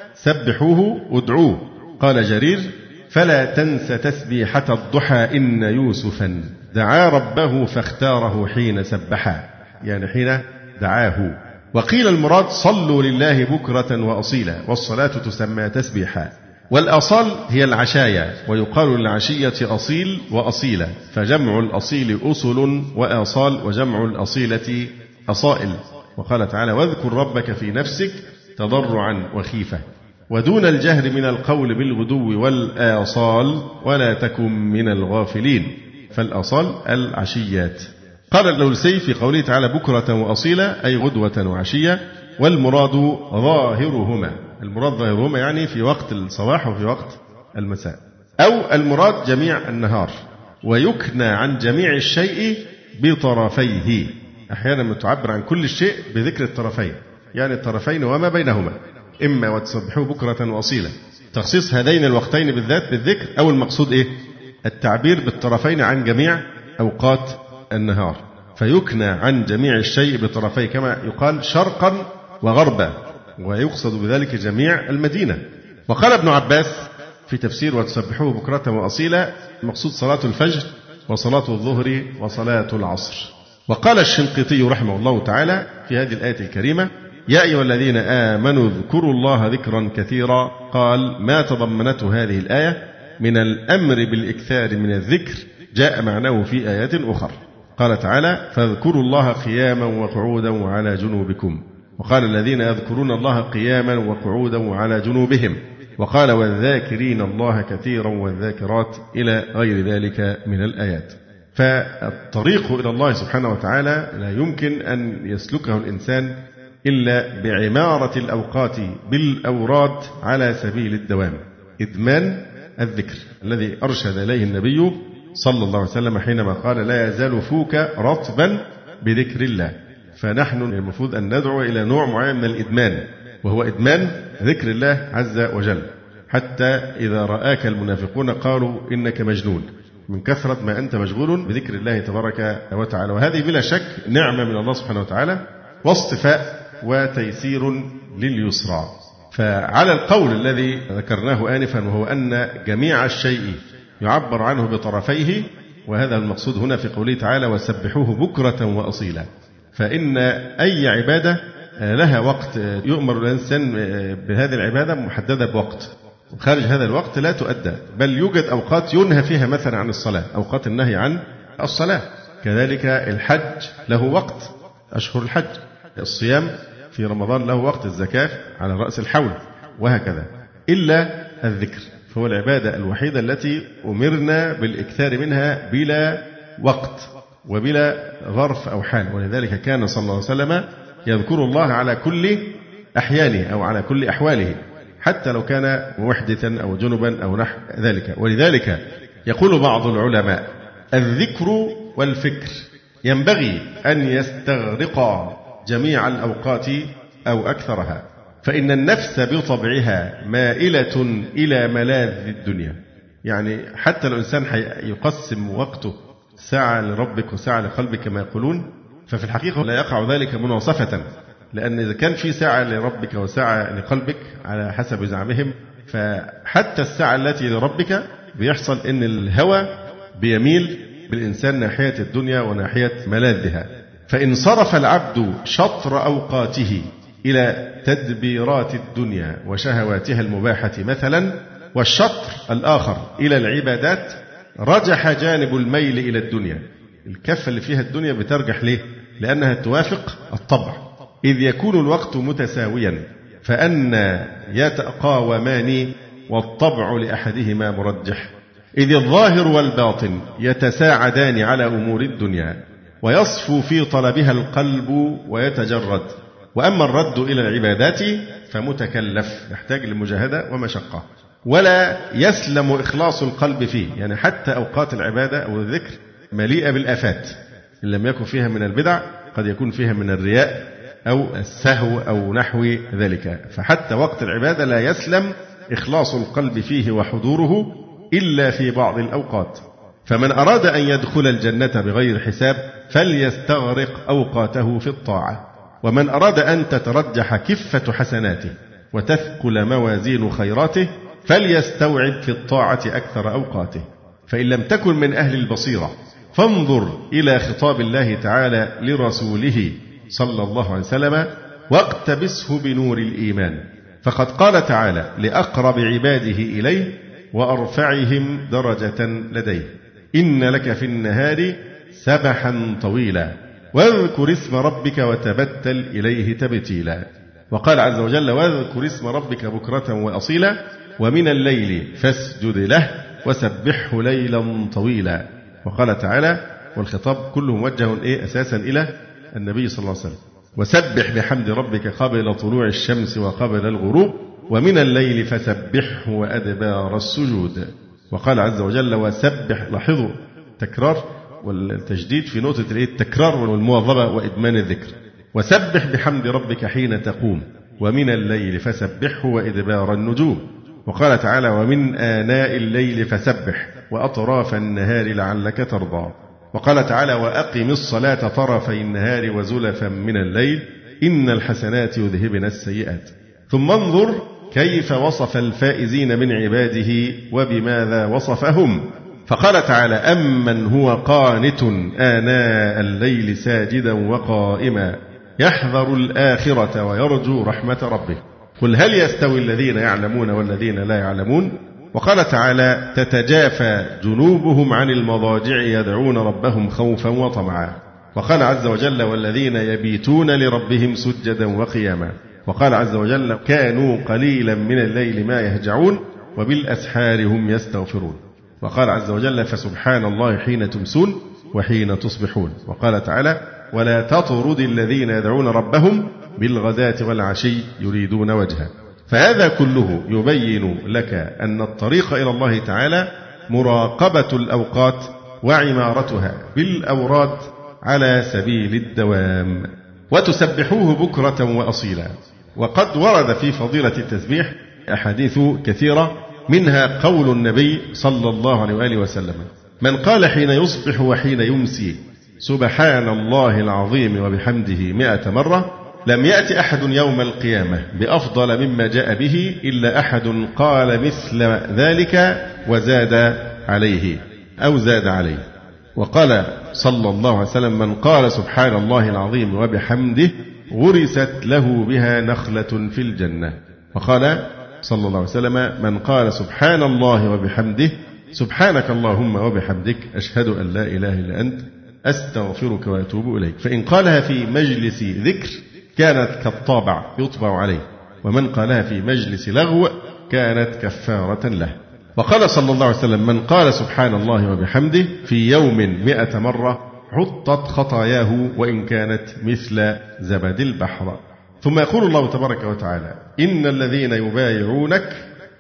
سبحوه ادعوه. قال جرير: فلا تنس تسبيحة الضحى إن يوسفا دعا ربه فاختاره حين سبحا، يعني حين دعاه. وقيل المراد: صلوا لله بكرة وأصيلا، والصلاة تسمى تسبيحا. والأصال هي العشايا، ويقال للعشية أصيل وأصيلة، فجمع الأصيل أصل وآصال، وجمع الأصيلة أصائل. وقال تعالى: واذكر ربك في نفسك تضرعا وخيفة ودون الجهر من القول بالغدو والآصال ولا تكن من الغافلين. فالأصال العشيات. قال اللولسي في قوله تعالى بكرة وأصيلة أي غدوة وعشية، والمراد ظاهرهما. المراد ظاهرهما يعني في وقت الصباح وفي وقت المساء، أو المراد جميع النهار، ويكنى عن جميع الشيء بطرفيه. أحيانا تعبر عن كل شيء بذكر الطرفين، يعني الطرفين وما بينهما، إما وتسبحوه بكرة وأصيلا، تخصيص هذين الوقتين بالذات بالذكر، أو المقصود إيه؟ التعبير بالطرفين عن جميع أوقات النهار، فيكنى عن جميع الشيء بطرفيه، كما يقال شرقا وغربا، ويقصد بذلك جميع المدينة. وقال ابن عباس في تفسير وتسبحوه بكرة وأصيلا المقصود صلاة الفجر وصلاة الظهر وصلاة العصر. وقال الشنقيطي رحمه الله تعالى في هذه الآية الكريمة: يا أيها الذين آمنوا اذكروا الله ذكرا كثيرا. قال: ما تضمنته هذه الآية من الأمر بالإكثار من الذكر جاء معناه في آيات أخرى. قال تعالى: فاذكروا الله قياما وقعودا وعلى جنوبكم. وقال: الذين يذكرون الله قياما وقعودا وعلى جنوبهم. وقال: والذاكرين الله كثيرا والذاكرات، إلى غير ذلك من الآيات. فالطريق إلى الله سبحانه وتعالى لا يمكن أن يسلكه الإنسان إلا بعمارة الأوقات بالأوراد على سبيل الدوام، إدمان الذكر الذي أرشد إليه النبي صلى الله عليه وسلم حينما قال: لا يزال فوك رطبا بذكر الله. فنحن المفروض أن ندعو إلى نوع معين من الإدمان، وهو إدمان ذكر الله عز وجل، حتى إذا رآك المنافقون قالوا إنك مجنون من كثرة ما أنت مشغول بذكر الله تبارك وتعالى. وهذه بلا شك نعمة من الله سبحانه وتعالى واصطفاء وتيسير لليسرى. فعلى القول الذي ذكرناه آنفا، وهو أن جميع الشيء يعبر عنه بطرفيه، وهذا المقصود هنا في قوله تعالى: وسبحوه بكرة وأصيلا. فإن أي عبادة لها وقت يؤمر الإنسان بهذه العبادة محددة بوقت، خارج هذا الوقت لا تؤدى، بل يوجد أوقات ينهى فيها مثلا عن الصلاة، أوقات النهي عن الصلاة. كذلك الحج له وقت، أشهر الحج، الصيام في رمضان له وقت، الزكاة على رأس الحول، وهكذا، إلا الذكر، فهو العبادة الوحيدة التي أمرنا بالإكثار منها بلا وقت وبلا ظرف أو حال. ولذلك كان صلى الله عليه وسلم يذكر الله على كل أحيانه أو على كل أحواله، حتى لو كان محدثا أو جنبا أو نحو ذلك. ولذلك يقول بعض العلماء: الذكر والفكر ينبغي أن يستغرقا جميع الأوقات أو أكثرها، فإن النفس بطبعها مائلة إلى ملاذ الدنيا. يعني حتى لو الإنسان يقسم وقته ساعة لربك وساعة لقلبك كما يقولون، ففي الحقيقة لا يقع ذلك مناصفة، لأن إذا كان في ساعة لربك وساعة لقلبك على حسب زعمهم، فحتى الساعة التي لربك بيحصل أن الهوى بيميل بالإنسان ناحية الدنيا وناحية ملاذها. فإن صرف العبد شطر أوقاته إلى تدبيرات الدنيا وشهواتها المباحة مثلا، والشطر الآخر إلى العبادات، رجح جانب الميل إلى الدنيا. الكفة اللي فيها الدنيا بترجح ليه؟ لأنها توافق الطبع، إذ يكون الوقت متساويا، فأن يتقاومان والطبع لأحدهما مرجح، إذ الظاهر والباطن يتساعدان على أمور الدنيا، ويصفو في طلبها القلب ويتجرد. وأما الرد إلى العبادات فمتكلف، يحتاج لمجاهدة ومشقة، ولا يسلم إخلاص القلب فيه. يعني حتى أوقات العبادة أو الذكر مليئة بالآفات، إن لم يكن فيها من البدع قد يكون فيها من الرياء أو السهو أو نحو ذلك. فحتى وقت العبادة لا يسلم إخلاص القلب فيه وحضوره إلا في بعض الأوقات. فمن أراد أن يدخل الجنة بغير حساب فليستغرق أوقاته في الطاعة، ومن أراد أن تترجح كفة حسناته وتثقل موازين خيراته فليستوعب في الطاعة أكثر أوقاته. فإن لم تكن من أهل البصيرة فانظر إلى خطاب الله تعالى لرسوله صلى الله عليه وسلم واقتبسه بنور الإيمان، فقد قال تعالى لأقرب عباده إليه وأرفعهم درجة لديه: إن لك في النهار سبحا طويلا واذكر اسم ربك وتبتل إليه تبتيلا. وقال عز وجل: واذكر اسم ربك بكرة وأصيلا ومن الليل فاسجد له وسبحه ليلا طويلا. وقال تعالى، والخطاب كله موجه أساسا إلى النبي صلى الله عليه وسلم: وسبح بحمد ربك قبل طلوع الشمس وقبل الغروب ومن الليل فسبحه وأدبار السجود. وقال عز وجل: وسبح، لاحظوا تكرار والتجديد في نقطة التكرار والمواظبة وإدمان الذكر: وسبح بحمد ربك حين تقوم ومن الليل فسبحه وإدبار النجوم. وقال تعالى: ومن آناء الليل فسبح وأطراف النهار لعلك ترضى. وقال تعالى: وأقم الصلاة طرفي النهار وزلفا من الليل إن الحسنات يذهبن السيئات. ثم انظر كيف وصف الفائزين من عباده وبماذا وصفهم، فقال تعالى: أمن هو قانت آناء الليل ساجدا وقائما يحذر الآخرة ويرجو رحمة ربه. قل هل يستوي الذين يعلمون والذين لا يعلمون وقال تعالى: تتجافى جنوبهم عن المضاجع يدعون ربهم خوفا وطمعا. وقال عز وجل: والذين يبيتون لربهم سجدا وقياما. وقال عز وجل: كانوا قليلا من الليل ما يهجعون وبالأسحار هم يستغفرون. وقال عز وجل: فسبحان الله حين تمسون وحين تصبحون. وقال تعالى: ولا تطرد الذين يدعون ربهم بالغداة والعشي يريدون وجهه. فهذا كله يبين لك أن الطريق إلى الله تعالى مراقبة الأوقات وعمارتها بالأوراد على سبيل الدوام، وتسبحوه بكرة وأصيلا. وقد ورد في فضيلة التسبيح أحاديث كثيرة، منها قول النبي صلى الله عليه وآله وسلم: من قال حين يصبح وحين يمسي سبحان الله العظيم وبحمده 100 مرة لم يأتي أحد يوم القيامة بأفضل مما جاء به إلا أحد قال مثل ذلك وزاد عليه أو زاد عليه. وقال صلى الله عليه وسلم: من قال سبحان الله العظيم وبحمده غرست له بها نخلة في الجنة. وقال صلى الله عليه وسلم: من قال سبحان الله وبحمده سبحانك اللهم وبحمدك أشهد أن لا إله إلا أنت أستغفرك وأتوب إليك. فإن قالها في مجلس ذكر كانت كالطابع يطبع عليه، ومن قالها في مجلس لغو كانت كفارة له. وقال صلى الله عليه وسلم: من قال سبحان الله وبحمده في يوم 100 مرة حطت خطاياه وإن كانت مثل زبد البحر. ثم يقول الله تبارك وتعالى: إن الذين يبايعونك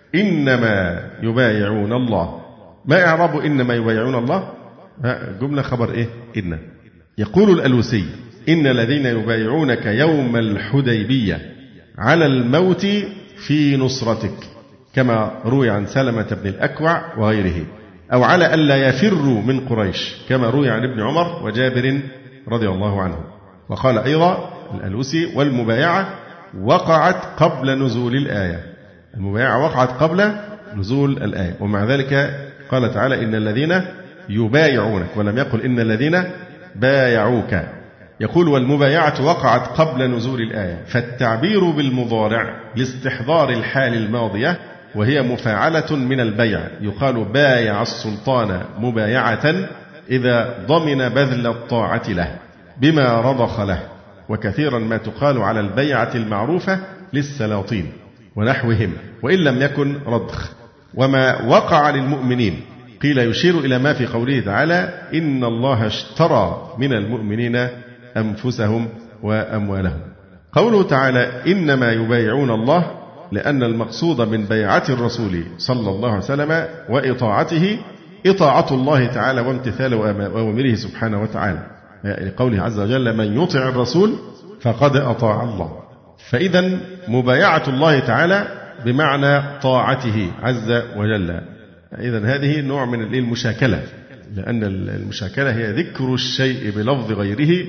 إنما يبايعون الله. ما إعراب إنما يبايعون الله؟ جملة خبر إيه؟ إن. يقول الألوسي: إن الذين يبايعونك يوم الحديبية على الموت في نصرتك، كما روي عن سلمة بن الأكوع وغيره، أو على ألا يفروا من قريش، كما روي عن ابن عمر وجابر رضي الله عنه. وقال أيضا الألوسي: والمبايعة وقعت قبل نزول الآية. المبايعة وقعت قبل نزول الآية، ومع ذلك قال تعالى: إن الذين يبايعونك، ولم يقل إن الذين بايعوك. يقول: والمبايعة وقعت قبل نزول الآية، فالتعبير بالمضارع لاستحضار الحال الماضية، وهي مفاعلة من البيع. يقال: بايع السلطان مبايعة إذا ضمن بذل الطاعة له بما رضخ له. وكثيرا ما تقال على البيعة المعروفة للسلاطين ونحوهم وإن لم يكن رضخ. وما وقع للمؤمنين قيل يشير إلى ما في قوله تعالى: إن الله اشترى من المؤمنين أنفسهم وأموالهم. قوله تعالى: إنما يبايعون الله، لأن المقصود من بيعة الرسول صلى الله عليه وسلم وإطاعته إطاعة الله تعالى وامتثال أوامره سبحانه وتعالى، لقوله عز وجل: من يطع الرسول فقد أطاع الله. فإذا مبايعة الله تعالى بمعنى طاعته عز وجل. إذا هذه نوع من المشاكلة، لأن المشاكلة هي ذكر الشيء بلفظ غيره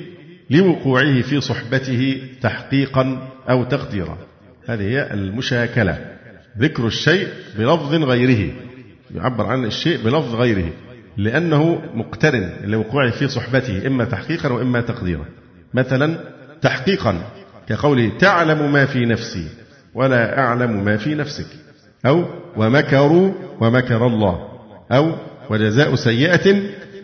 لوقوعه في صحبته تحقيقا أو تقديرا. هذه هي المشاكلة، ذكر الشيء بلفظ غيره، يعبر عن الشيء بلفظ غيره لأنه مقترن لوقوعه في صحبته إما تحقيقا وإما تقديرا. مثلا تحقيقا كقوله: تعلم ما في نفسي ولا أعلم ما في نفسك، أو ومكروا ومكر الله، أو وجزاء سيئة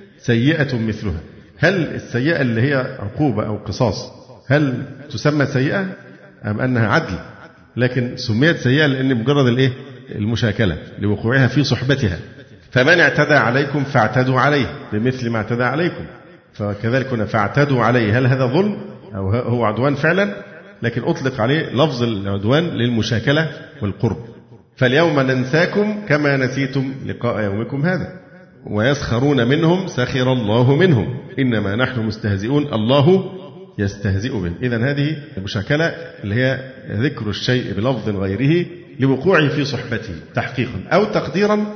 سيئة مثلها. هل السيئة اللي هي عقوبة أو قصاص هل تسمى سيئة أم أنها عدل؟ لكن سميت سيئة لأن مجرد المشاكلة لوقوعها في صحبتها. فمن اعتدى عليكم فاعتدوا عليه بمثل ما اعتدى عليكم، فكذلك هنا فاعتدوا عليه. هل هذا ظلم أو هو عدوان فعلا؟ لكن أطلق عليه لفظ العدوان للمشاكلة والقرب. فاليوم ننساكم كما نسيتم لقاء يومكم هذا، ويسخرون منهم سخر الله منهم إنما نحن مستهزئون الله يستهزئ به. إذن هذه المشاكلة اللي هي ذكر الشيء بلفظ غيره لوقوعه في صحبته تحقيقا أو تقديرا،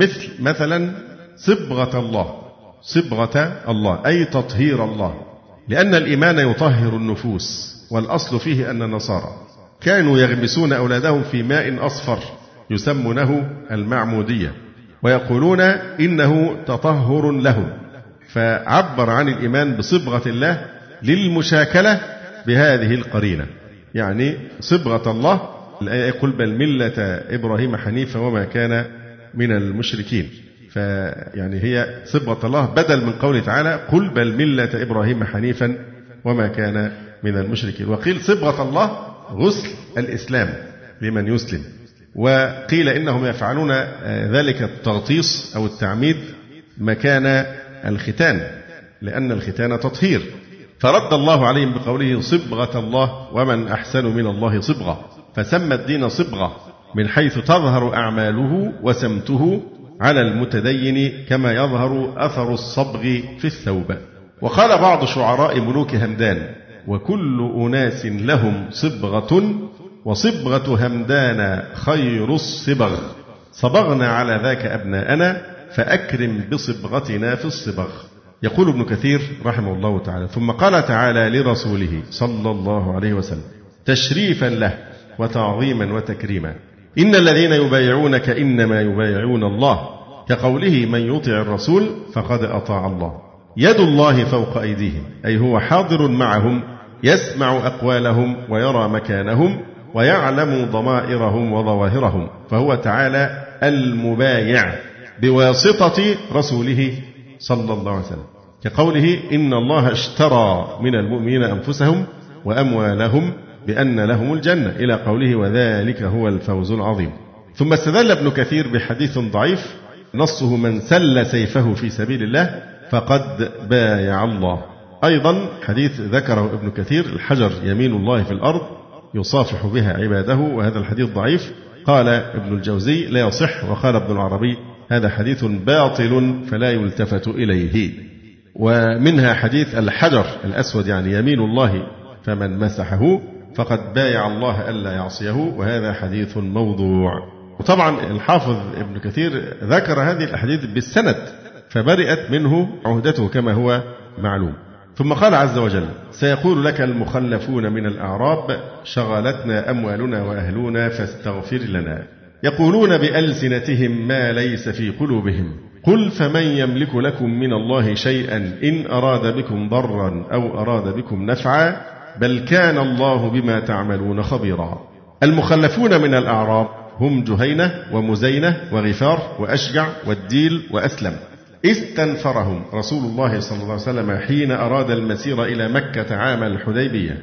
مثلا صبغة الله، صبغة الله أي تطهير الله، لأن الإيمان يطهر النفوس. والأصل فيه أن النصارى كانوا يغمسون أولادهم في ماء أصفر يسمونه المعمودية، ويقولون إنه تطهر لهم، فعبر عن الإيمان بصبغة الله للمشاكلة بهذه القرينة. يعني صبغة الله، الآية يقول: بل ملة إبراهيم حنيفا وما كان من المشركين. فيعني هي صبغة الله بدل من قوله تعالى قل بل ملة إبراهيم حنيفا وما كان من المشركين. وقيل صبغة الله غسل الإسلام لمن يسلم، وقيل إنهم يفعلون ذلك التغطيس أو التعميد مكان الختان، لأن الختان تطهير، فرد الله عليهم بقوله صبغة الله ومن أحسن من الله صبغة، فسمى الدين صبغة من حيث تظهر أعماله وسمته على المتدين كما يظهر أثر الصبغ في الثوب. وقال بعض شعراء ملوك همدان وكل أناس لهم صبغة وصبغة همدان خير الصبغ، صبغنا على ذاك أبناءنا فأكرم بصبغتنا في الصبغ. يقول ابن كثير رحمه الله تعالى ثم قال تعالى لرسوله صلى الله عليه وسلم تشريفا له وتعظيما وتكريما إن الذين يبايعونك إنما يبايعون الله، كقوله من يطع الرسول فقد أطاع الله. يد الله فوق أيديهم، أي هو حاضر معهم يسمع أقوالهم ويرى مكانهم ويعلم ضمائرهم وظواهرهم، فهو تعالى المبايع بواسطة رسوله صلى الله عليه وسلم، كقوله إن الله اشترى من المؤمنين أنفسهم وأموالهم بأن لهم الجنة إلى قوله وذلك هو الفوز العظيم. ثم استدل ابن كثير بحديث ضعيف نصه من سل سيفه في سبيل الله فقد بايع الله. أيضا حديث ذكره ابن كثير الحجر يمين الله في الأرض يصافح بها عباده، وهذا الحديث ضعيف. قال ابن الجوزي لا يصح، وقال ابن العربي هذا حديث باطل فلا يلتفت إليه. ومنها حديث الحجر الأسود يعني يمين الله فمن مسحه فقد بايع الله ألا يعصيه، وهذا حديث موضوع. وطبعا الحافظ ابن كثير ذكر هذه الأحاديث بالسند فبرئت منه عهدته كما هو معلوم. ثم قال عز وجل سيقول لك المخلفون من الأعراب شغلتنا أموالنا وأهلنا فاستغفر لنا، يقولون بألسنتهم ما ليس في قلوبهم، قل فمن يملك لكم من الله شيئا إن أراد بكم ضرا أو أراد بكم نفعا بل كان الله بما تعملون خبيرا. المخلفون من الأعراب هم جهينة ومزينة وغفار وأشجع والديل وأسلم. استنفرهم رسول الله صلى الله عليه وسلم حين أراد المسير إلى مكة عام الحديبية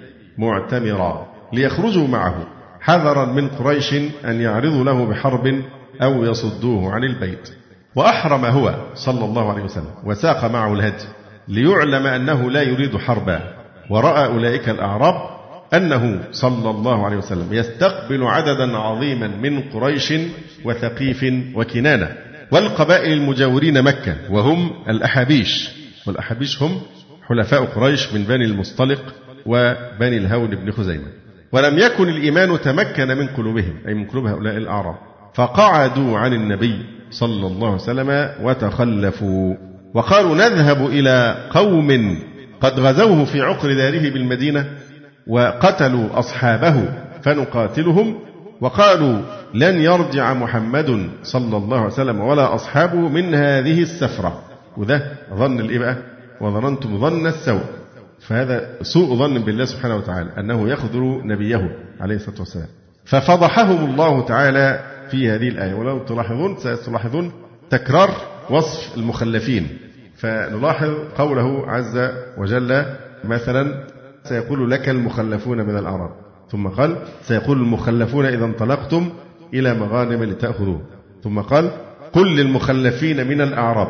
معتمرا ليخرجوا معه حذرا من قريش أن يعرضوا له بحرب أو يصدوه عن البيت. وأحرم هو صلى الله عليه وسلم وساق معه الهدي ليعلم أنه لا يريد حربا، ورأى أولئك الأعراب أنه صلى الله عليه وسلم يستقبل عددا عظيما من قريش وثقيف وكنانة والقبائل المجاورين مكة وهم الأحابيش، والأحابيش هم حلفاء قريش من بني المصطلق وبني الهول بن خزيمة، ولم يكن الإيمان تمكن من قلوبهم أي من قلوب هؤلاء الأعراب، فقعدوا عن النبي صلى الله عليه وسلم وتخلفوا وقالوا نذهب إلى قوم قد غزوه في عقر داره بالمدينة وقتلوا أصحابه فنقاتلهم، وقالوا لن يرجع محمد صلى الله عليه وسلم ولا أصحابه من هذه السفرة. وده ظن الإيه بقى؟ وظننتم ظن السوء، فهذا سوء ظن بالله سبحانه وتعالى أنه يخذل نبيه عليه الصلاة والسلام. ففضحهم الله تعالى في هذه الآية. ولو تلاحظون تكرار وصف المخلفين، فنلاحظ قوله عز وجل مثلا سيقول لك المخلفون من الأعراب، ثم قال سيقول المخلفون إذا انطلقتم إلى مغانم لتأخذوه، ثم قال قل للمخلفين من الأعراب،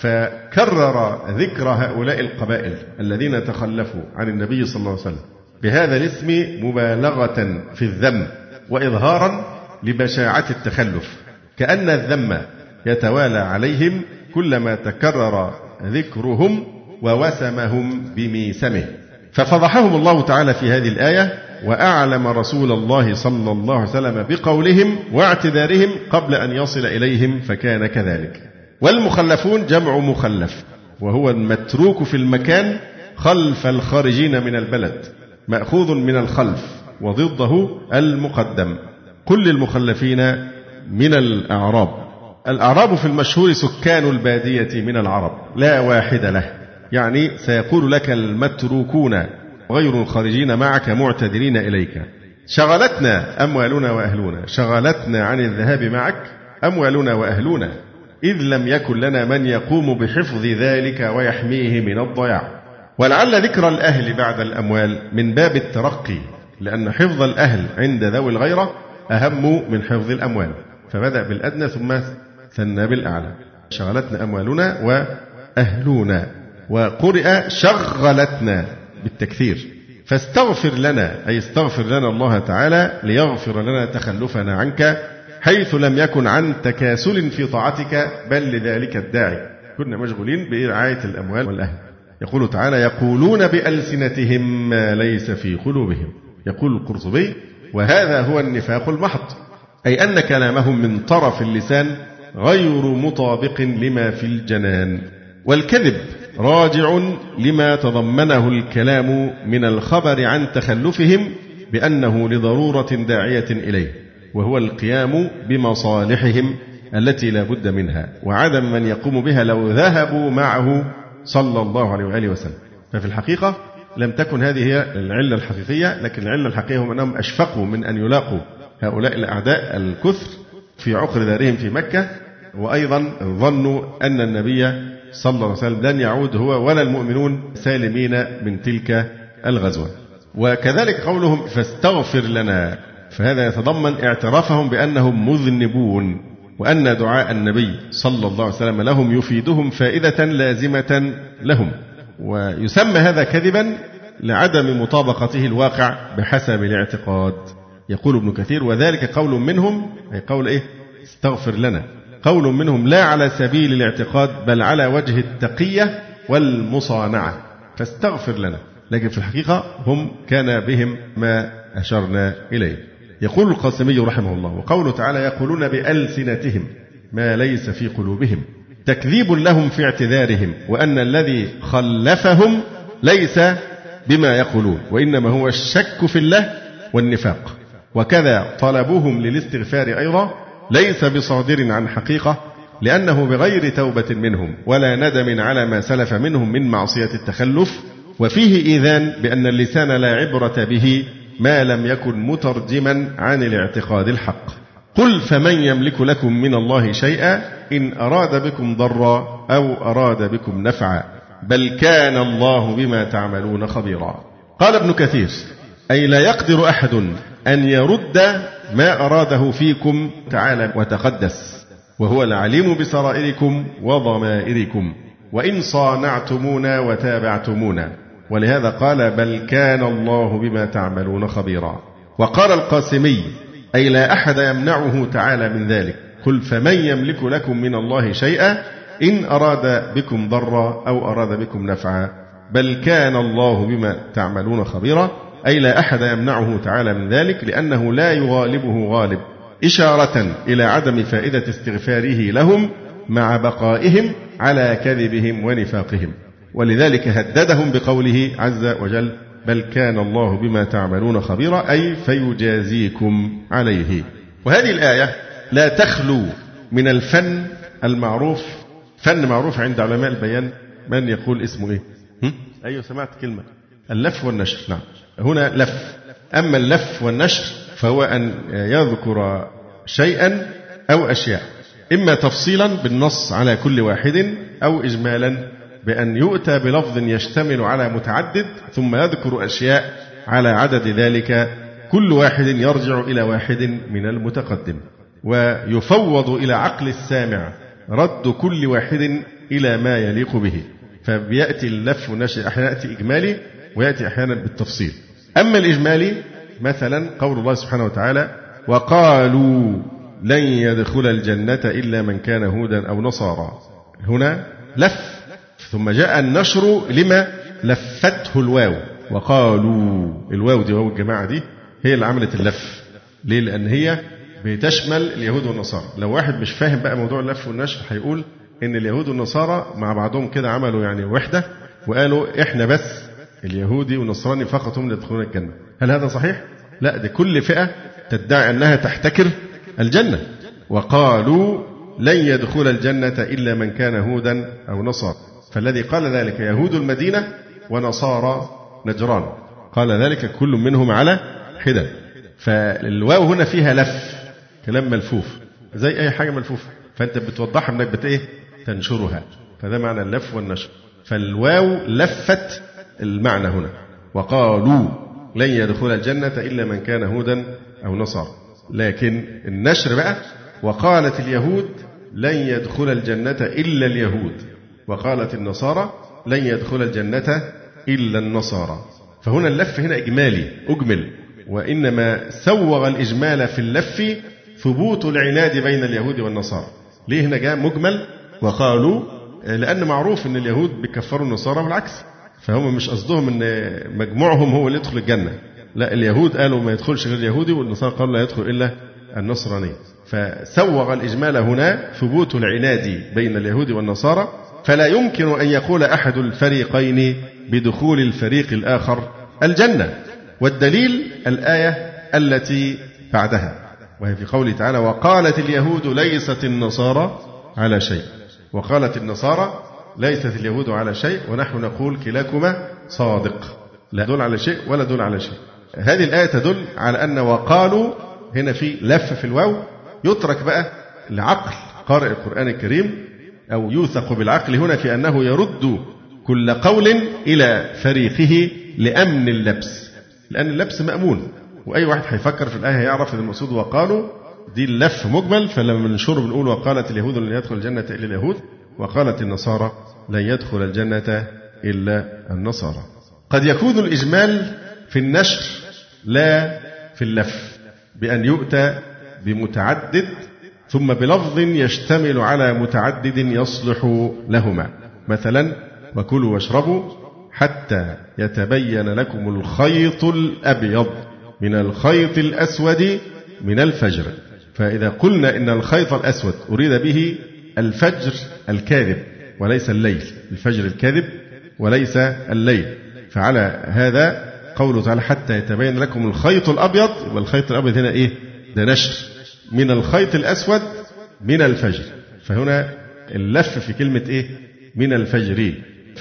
فكرر ذكر هؤلاء القبائل الذين تخلفوا عن النبي صلى الله عليه وسلم بهذا الاسم مبالغة في الذم وإظهارا لبشاعة التخلف، كأن الذم يتوالى عليهم كلما تكرر ذكرهم ووسمهم بميسمه. ففضحهم الله تعالى في هذه الآية وأعلم رسول الله صلى الله عليه وسلم بقولهم واعتذارهم قبل أن يصل إليهم فكان كذلك. والمخلفون جمع مخلف، وهو المتروك في المكان خلف الخارجين من البلد، مأخوذ من الخلف وضده المقدم. كل المخلفين من الأعراب. الأعراب في المشهور سكان البادية من العرب لا واحد له، يعني سيقول لك المتروكون غير الخارجين معك معتذرين إليك شغلتنا أموالنا وأهلنا، شغلتنا عن الذهاب معك أموالنا وأهلنا، إذ لم يكن لنا من يقوم بحفظ ذلك ويحميه من الضياع. ولعل ذكر الأهل بعد الأموال من باب الترقي، لأن حفظ الأهل عند ذوي الغيرة أهم من حفظ الأموال، فبدأ بالأدنى ثم ثنى بالأعلى. شغلتنا أموالنا وأهلنا، وقرئ شغلتنا بالتكثير. فاستغفر لنا، أي استغفر لنا الله تعالى ليغفر لنا تخلفنا عنك، حيث لم يكن عن تكاسل في طاعتك بل لذلك الداعي، كنا مشغولين برعاية الأموال والأهل. يقول تعالى: يقولون بألسنتهم ما ليس في قلوبهم. يقول القرطبي: وهذا هو النفاق المحض، أي أن كلامهم من طرف اللسان غير مطابق لما في الجنان. والكذب راجع لما تضمنه الكلام من الخبر عن تخلفهم بأنه لضرورة داعية إليه، وهو القيام بمصالحهم التي لا بد منها، وعدم من يقوم بها لو ذهبوا معه صلى الله عليه وآله وسلم. ففي الحقيقة لم تكن هذه هي العلة الحقيقية، لكن العلة الحقيقية هم أنهم أشفقوا من أن يلاقوا هؤلاء الأعداء الكثر في عقر دارهم في مكة، وأيضا ظنوا أن النبي صلى الله عليه وسلم لن يعود هو ولا المؤمنون سالمين من تلك الغزوة. وكذلك قولهم فاستغفر لنا، فهذا يتضمن اعترافهم بأنهم مذنبون، وأن دعاء النبي صلى الله عليه وسلم لهم يفيدهم فائدة لازمة لهم، ويسمى هذا كذبا لعدم مطابقته الواقع بحسب الاعتقاد. يقول ابن كثير: وذلك قول منهم، أي قول استغفر لنا، قول منهم لا على سبيل الاعتقاد بل على وجه التقية والمصانعة، فاستغفر لنا، لكن في الحقيقة هم كان بهم ما أشرنا إليه. يقول القاسمي رحمه الله: وقوله تعالى: يقولون بألسنتهم ما ليس في قلوبهم، تكذيب لهم في اعتذارهم، وأن الذي خلفهم ليس بما يقولون، وإنما هو الشك في الله والنفاق. وكذا طلبهم للاستغفار أيضا ليس بصادر عن حقيقة، لأنه بغير توبة منهم ولا ندم على ما سلف منهم من معصية التخلف، وفيه إيذان بأن اللسان لا عبرة به ما لم يكن مترجما عن الاعتقاد الحق. قل فمن يملك لكم من الله شيئا إن أراد بكم ضرا أو أراد بكم نفعا بل كان الله بما تعملون خبيرا. قال ابن كثير: أي لا يقدر أحد أن يرد ما أراده فيكم تعالى وتقدس، وهو العليم بسرائركم وضمائركم وإن صانعتمونا وتابعتمونا، ولهذا قال بل كان الله بما تعملون خبيرا. وقال القاسمي: أي لا أحد يمنعه تعالى من ذلك. قل فمن يملك لكم من الله شيئا إن أراد بكم ضرا أو أراد بكم نفعا بل كان الله بما تعملون خبيرا، أي لا أحد يمنعه تعالى من ذلك، لأنه لا يغالبه غالب، إشارة إلى عدم فائدة استغفاره لهم مع بقائهم على كذبهم ونفاقهم. ولذلك هددهم بقوله عز وجل بل كان الله بما تعملون خبيرا، أي فيجازيكم عليه. وهذه الآية لا تخلو من الفن المعروف، فن معروف عند علماء البيان، من يقول اسمه إيه؟ أيوة سمعت كلمة اللف والنشر. نعم، هنا لف. أما اللف والنشر فهو أن يذكر شيئا أو أشياء، إما تفصيلا بالنص على كل واحد، أو إجمالا بأن يؤتى بلفظ يشتمل على متعدد ثم يذكر أشياء على عدد ذلك، كل واحد يرجع إلى واحد من المتقدم، ويفوض إلى عقل السامع رد كل واحد إلى ما يليق به. فبيأتي اللف والنشر أحيانا يأتي إجمالي ويأتي أحيانا بالتفصيل. أما الإجمالي مثلا قول الله سبحانه وتعالى وقالوا لن يدخل الجنة إلا من كان هودا أو نصارى، هنا لف، ثم جاء النشر لما لفته الواو، وقالوا الواو دي واو الجماعة دي هي اللي عملت اللف. ليه؟ لأن هي بتشمل اليهود والنصارى. لو واحد مش فاهم بقى موضوع اللف والنشر هيقول إن اليهود والنصارى مع بعضهم كده عملوا يعني وحدة وقالوا إحنا بس اليهودي والنصراني فقط هم اللي يدخلون الجنة. هل هذا صحيح؟ لا، دي كل فئة تدعي أنها تحتكر الجنة. وقالوا لن يدخل الجنة إلا من كان هودا أو نصارى، فالذي قال ذلك يهود المدينة ونصارى نجران، قال ذلك كل منهم على حدة. فالواو هنا فيها لف، كلام ملفوف، زي أي حاجة ملفوفة، فأنت بتوضحها إنك تنشرها، فده معنى اللف والنشر. فالواو لفت المعنى هنا. وقالوا لن يدخل الجنة إلا من كان هودا أو نصارى. لكن النشر بقى وقالت اليهود لن يدخل الجنة إلا اليهود، وقالت النصارى لن يدخل الجنة إلا النصارى. فهنا اللف هنا إجمالي أجمل، وإنما سوغ الإجمال في اللف ثبوت العناد بين اليهود والنصارى. ليه هنا جاء مجمل وقالوا؟ لأن معروف أن اليهود بيكفروا النصارى بالعكس، فهم مش قصدهم أن مجموعهم هو اللي يدخل الجنة، لا، اليهود قالوا ما يدخلش غير اليهودي، والنصارى قالوا لا يدخل إلا النصراني. فسوغ الإجمال هنا ثبوت العناد بين اليهود والنصارى، فلا يمكن أن يقول أحد الفريقين بدخول الفريق الآخر الجنة. والدليل الآية التي بعدها، وهي في قوله تعالى وقالت اليهود ليست النصارى على شيء، وقالت النصارى ليست اليهود على شيء، ونحن نقول كلاكما صادق، لا دول على شيء ولا دول على شيء. هذه الآية تدل على أن وقالوا هنا في لف في الواو، يترك بقى لعقل قارئ القرآن الكريم، أو يوثق بالعقل هنا في أنه يرد كل قول إلى فريقه لأمن اللبس، لأن اللبس مأمون، وأي واحد هيفكر في الآية يعرف أن المقصود وقالوا دي اللف مجمل. فلما ننشر بنقول وقالت اليهود لن يدخل الجنة إلا اليهود، وقالت النصارى لن يدخل الجنة إلا النصارى. قد يكون الإجمال في النشر لا في اللف، بأن يؤتى بمتعدد ثم بلفظ يشتمل على متعدد يصلح لهما، مثلا وكلوا واشربوا حتى يتبين لكم الخيط الأبيض من الخيط الأسود من الفجر. فإذا قلنا إن الخيط الأسود أريد به الفجر الكاذب وليس الليل، الفجر الكاذب وليس الليل، فعلى هذا قوله تعالى حتى يتبين لكم الخيط الأبيض، والخيط الأبيض هنا إيه؟ ده نشر من الخيط الأسود من الفجر. فهنا اللف في كلمة إيه؟ من الفجر،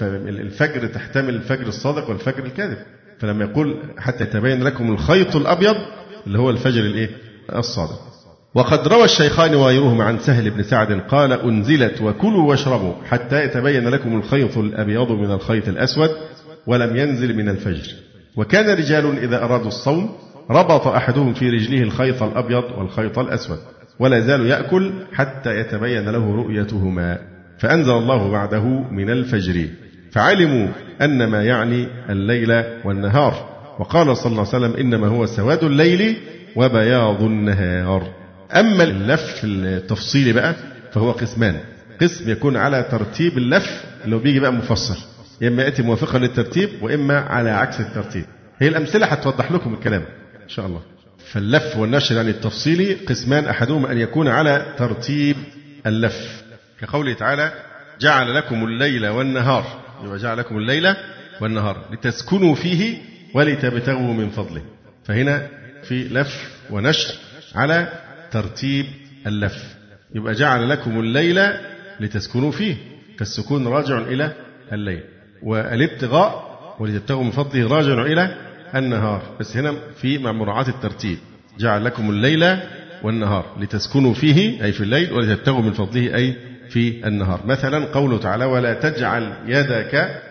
فالفجر تحتمل الفجر الصادق والفجر الكاذب، فلما يقول حتى يتبين لكم الخيط الأبيض اللي هو الفجر الإيه؟ الصادق. وقد روى الشيخان وغيرهما عن سهل بن سعد قال أنزلت وكلوا واشربوا حتى يتبين لكم الخيط الأبيض من الخيط الأسود ولم ينزل من الفجر. وكان رجال إذا أرادوا الصوم ربط أحدهم في رجله الخيط الأبيض والخيط الأسود ولا زال يأكل حتى يتبين له رؤيتهما، فأنزل الله بعده من الفجر، فعلموا أن ما يعني الليل والنهار. وقال صلى الله عليه وسلم إنما هو سواد الليل وبياض النهار. أما اللف التفصيلي بقى فهو قسمان، قسم يكون على ترتيب اللف اللي هو بيجي بقى مفصل، إما يأتي موافقا للترتيب وإما على عكس الترتيب. هي الأمثلة هتوضح لكم الكلام إن شاء الله. فاللف والنشر يعني التفصيلي قسمان، أحدهما أن يكون على ترتيب اللف، كقوله تعالى جعل لكم الليل والنهار، يبقى جعل لكم الليل والنهار لتسكنوا فيه ولتبتغوا من فضله. فهنا في لف ونشر على ترتيب اللف، يبقى جعل لكم الليل لتسكنوا فيه، فالسكون راجع إلى الليل، والابتغاء ولتبتغوا من فضله راجع إلى النهار، بس هنا في مع مراعاة الترتيب، جعل لكم الليل والنهار لتسكنوا فيه أي في الليل ولتبتغوا من فضله أي في النهار. مثلا قوله تعالى ولا تجعل يدك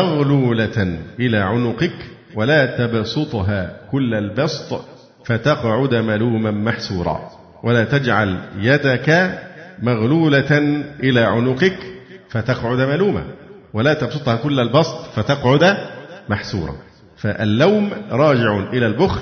مغلولة إلى عنقك ولا تبسطها كل البسط فتقعد ملوما محسورا. ولا تجعل يدك مغلولة إلى عنقك فتقعد ملوما ولا تبسطها كل البسط فتقعد محسورا. فاللوم راجع إلى البخل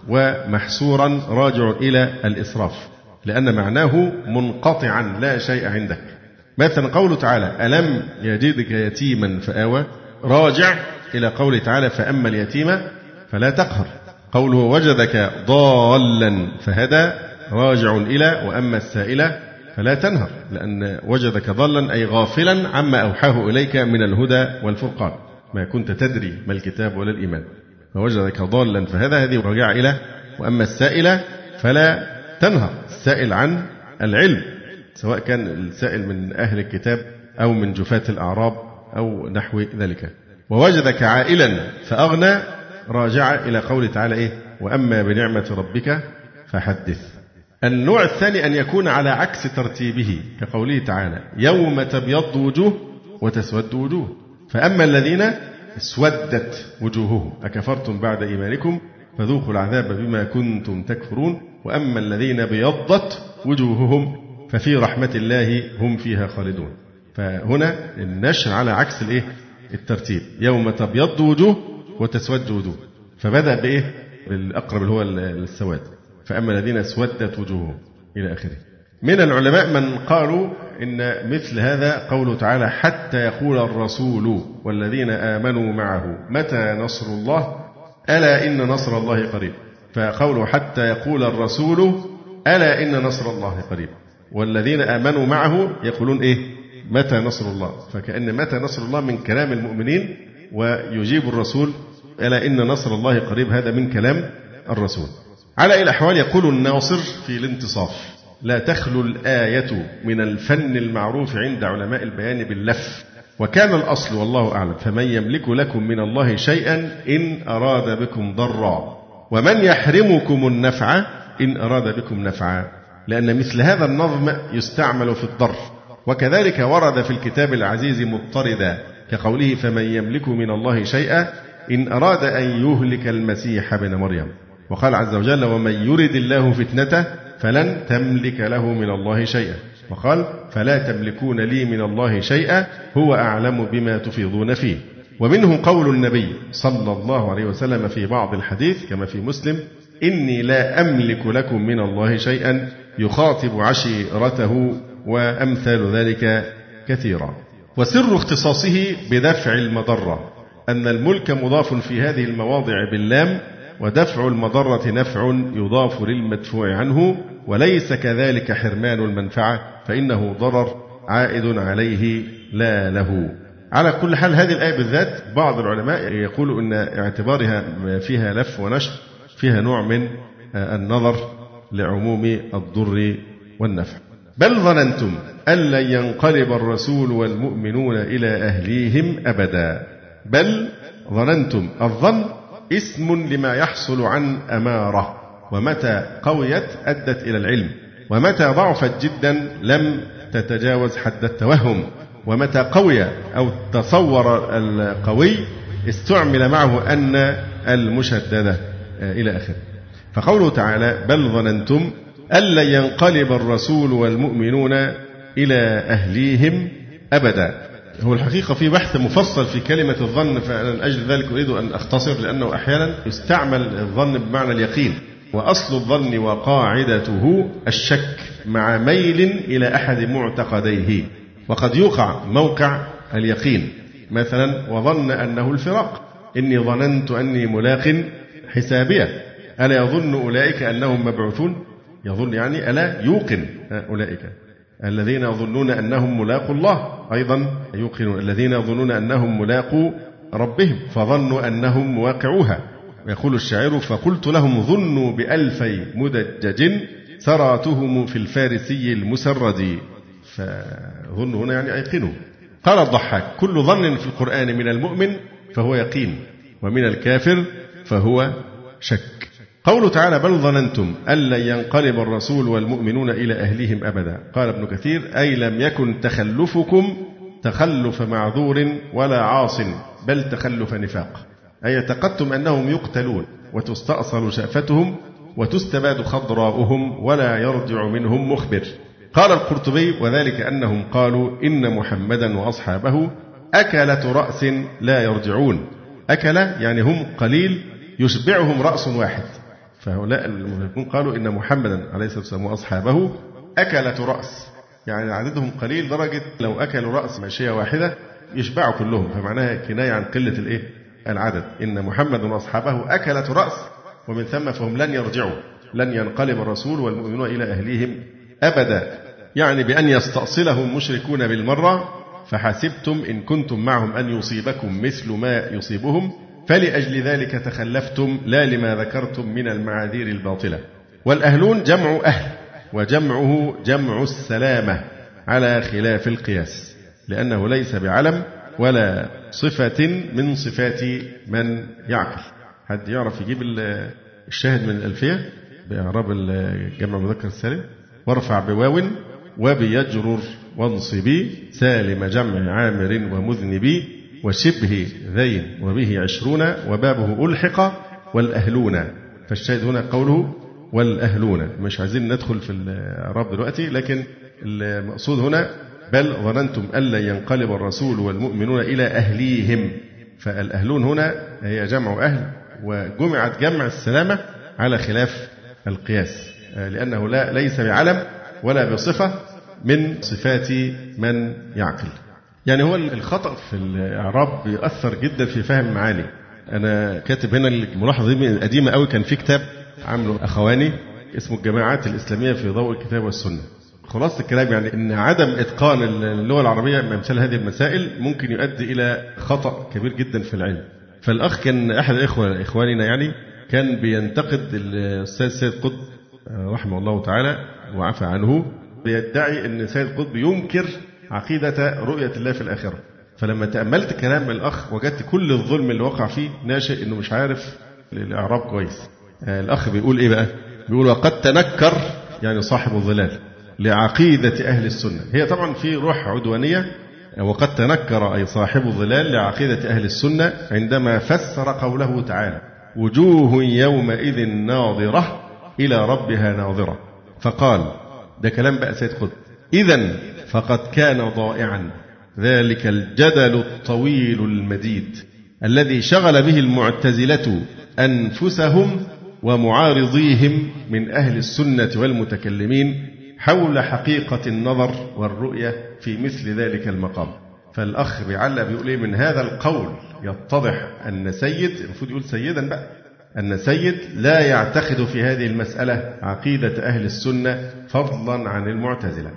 ومحسورا راجع إلى الإسراف، لأن معناه منقطعا لا شيء عندك. مثلا قوله تعالى ألم يجدك يتيما فآوى راجع إلى قوله تعالى فأما اليتيم فلا تقهر. قوله وجدك ضالا فهدى راجع إلى وأما السائل فلا تنهر، لأن وجدك ضالا أي غافلا عما أوحاه إليك من الهدى والفرقان، ما كنت تدري ما الكتاب ولا الإيمان. فوجدك ضالا فهدى هذه راجع إلى وأما السائل فلا تنهر، السائل عن العلم سواء كان السائل من أهل الكتاب أو من جفاة الأعراب أو نحو ذلك. ووجدك عائلا فأغنى راجع إلى قول تعالى إيه وأما بنعمة ربك فحدث. النوع الثاني أن يكون على عكس ترتيبه كقوله تعالى يوم تبيض وجوه وتسود وجوه. فأما الذين اسودت وجوههم أكفرتم بعد إيمانكم فذوقوا العذاب بما كنتم تكفرون وأما الذين بيضت وجوههم ففي رحمة الله هم فيها خالدون. فهنا النشر على عكس الترتيب، يوم تبيض وجوه وتسود وجوه، فبدأ بالأقرب اللي هو السواد، فأما الذين اسودت وجوههم إلى آخره. من العلماء من قالوا إن مثل هذا قوله تعالى حتى يقول الرسول والذين آمنوا معه متى نصر الله ألا إن نصر الله قريب. فقوله حتى يقول الرسول ألا إن نصر الله قريب، والذين آمنوا معه يقولون متى نصر الله، فكأن متى نصر الله من كلام المؤمنين، ويجيب الرسول ألا إن نصر الله قريب هذا من كلام الرسول. على أي الأحوال يقول الناصر في الانتصاف لا تخلو الآية من الفن المعروف عند علماء البيان باللف، وكان الأصل والله أعلم فمن يملك لكم من الله شيئا إن أراد بكم ضرا ومن يحرمكم النفع إن أراد بكم نفعا، لأن مثل هذا النظم يستعمل في الضر. وكذلك ورد في الكتاب العزيز مضطردا كقوله فمن يملك من الله شيئا إن أراد أن يهلك المسيح ابن مريم، وقال عز وجل ومن يرد الله فتنته فلن تملك له من الله شيئا، وقال فلا تملكون لي من الله شيئا هو أعلم بما تفيضون فيه. ومنه قول النبي صلى الله عليه وسلم في بعض الحديث كما في مسلم إني لا أملك لكم من الله شيئا، يخاطب عشيرته وأمثال ذلك كثيرا. وسر اختصاصه بدفع المضرة أن الملك مضاف في هذه المواضع باللام، ودفع المضرة نفع يضاف للمدفوع عنه، وليس كذلك حرمان المنفعة فإنه ضرر عائد عليه لا له. على كل حال هذه الآية بالذات بعض العلماء يقول أن اعتبارها فيها لف ونشر فيها نوع من النظر لعموم الضر والنفع. بل ظننتم أن لن ينقلب الرسول والمؤمنون إلى أهليهم أبدا. بل ظننتم، الظن اسم لما يحصل عن أمارة، ومتى قويت أدت إلى العلم، ومتى ضعفت جدا لم تتجاوز حد التوهم، ومتى قوي أو تصور القوي استعمل معه أن المشددة إلى آخره. فقوله تعالى بل ظننتم أن لن ينقلب الرسول والمؤمنون إلى أهليهم أبدا. هو الحقيقة في بحث مفصل في كلمة الظن، فمن أجل ذلك أريد أن أختصر، لأنه أحيانا يستعمل الظن بمعنى اليقين، وأصل الظن وقاعدته الشك مع ميل إلى أحد معتقديه، وقد يوقع موقع اليقين، مثلا وظن أنه الفراق، إني ظننت أني ملاق حسابية، ألا يظن أولئك أنهم مبعوثون، يظن يعني ألا يوقن أولئك الذين يظنون أنهم ملاقوا الله، أيضا يوقنون الذين يظنون أنهم ملاقوا ربهم فظنوا أنهم مواقعوها. ويقول الشاعر فقلت لهم ظنوا بألفي مدجج سراتهم في الفارسي المسرد، فظنوا هنا يعني أيقنوا. قال الضحاك كل ظن في القرآن من المؤمن فهو يقين، ومن الكافر فهو شك. قوله تعالى بل ظننتم أن لن ينقلب الرسول والمؤمنون إلى أهليهم أبدا، قال ابن كثير أي لم يكن تخلفكم تخلف معذور ولا عاص بل تخلف نفاق، أي اعتقدتم أنهم يقتلون وتستأصل شأفتهم وتستباد خضراؤهم ولا يرجع منهم مخبر. قال القرطبي وذلك أنهم قالوا إن محمدا وأصحابه أكلة رأس لا يرجعون. أكل يعني هم قليل يشبعهم رأس واحد، فهؤلاء المنافقون قالوا إن محمدا عليه الصلاة والسلام وأصحابه أكلة رأس، يعني عددهم قليل درجة لو أكلوا رأس ماشية واحدة يشبعوا كلهم، فمعناها كناية عن قلة العدد. إن محمدا وأصحابه أكلة رأس، ومن ثم فهم لن يرجعوا، لن ينقلب الرسول والمؤمنون إلى أهليهم أبدا، يعني بأن يستأصلهم مشركون بالمرة، فحسبتم إن كنتم معهم أن يصيبكم مثل ما يصيبهم فلأجل ذلك تخلفتم لا لما ذكرتم من المعاذير الباطلة. والأهلون جمع أهل، وجمعه جمع السلامة على خلاف القياس، لأنه ليس بعلم ولا صفة من صفات من يعقل. حد يعرف يجيب الشاهد من الألفية؟ بإعراب الجمع المذكر السالم. وارفع بواو وبيجرر وانصبي سالم جمع عامر ومذنبي وشبه ذين وبه 20 وبابه ألحق والأهلون. فالشاهد هنا قوله والأهلون. مش عايزين ندخل في الإعراب دلوقتي، لكن المقصود هنا بل ظننتم ألا ينقلب الرسول والمؤمنون إلى أهليهم. فالأهلون هنا هي جمع أهل، وجمعت جمع السلامة على خلاف القياس، لأنه ليس بعلم ولا بصفة من صفات من يعقل. يعني هو الخطأ في الإعراب بيأثر جدا في فهم معاني. أنا كاتب هنا الملاحظة دي قديمة قوي، كان في كتاب عامله أخواني اسمه الجماعات الإسلامية في ضوء الكتاب والسنة. خلاصة الكلام يعني أن عدم إتقان اللغة العربية من مثل هذه المسائل ممكن يؤدي إلى خطأ كبير جدا في العلم. فالأخ كان أحد إخواننا يعني كان بينتقد الأستاذ سيد قطب رحمه الله تعالى وعفى عنه، بيدعي أن سيد قطب ينكر عقيدة رؤية الله في الآخرة. فلما تأملت كلام الأخ وجدت كل الظلم اللي وقع فيه ناشئ أنه مش عارف الإعراب كويس. الأخ بيقول إيه بقى؟ بيقول وقد تنكر يعني صاحب الظلال لعقيدة أهل السنة. هي طبعا في روح عدوانية. وقد تنكر أي صاحب الظلال لعقيدة أهل السنة عندما فسر قوله تعالى وجوه يومئذ ناظرة إلى ربها ناظرة، فقال ده كلام بقى سيد قطب إذن فقد كان ضائعا ذلك الجدل الطويل المديد الذي شغل به المعتزلة أنفسهم ومعارضيهم من أهل السنة والمتكلمين حول حقيقة النظر والرؤية في مثل ذلك المقام. فالأخ بيعلق بيقول إيه من هذا القول يتضح أن سيد، المفروض يقول سيدا بقى، أن سيد لا يعتقد في هذه المسألة عقيدة أهل السنة فضلا عن المعتزلة.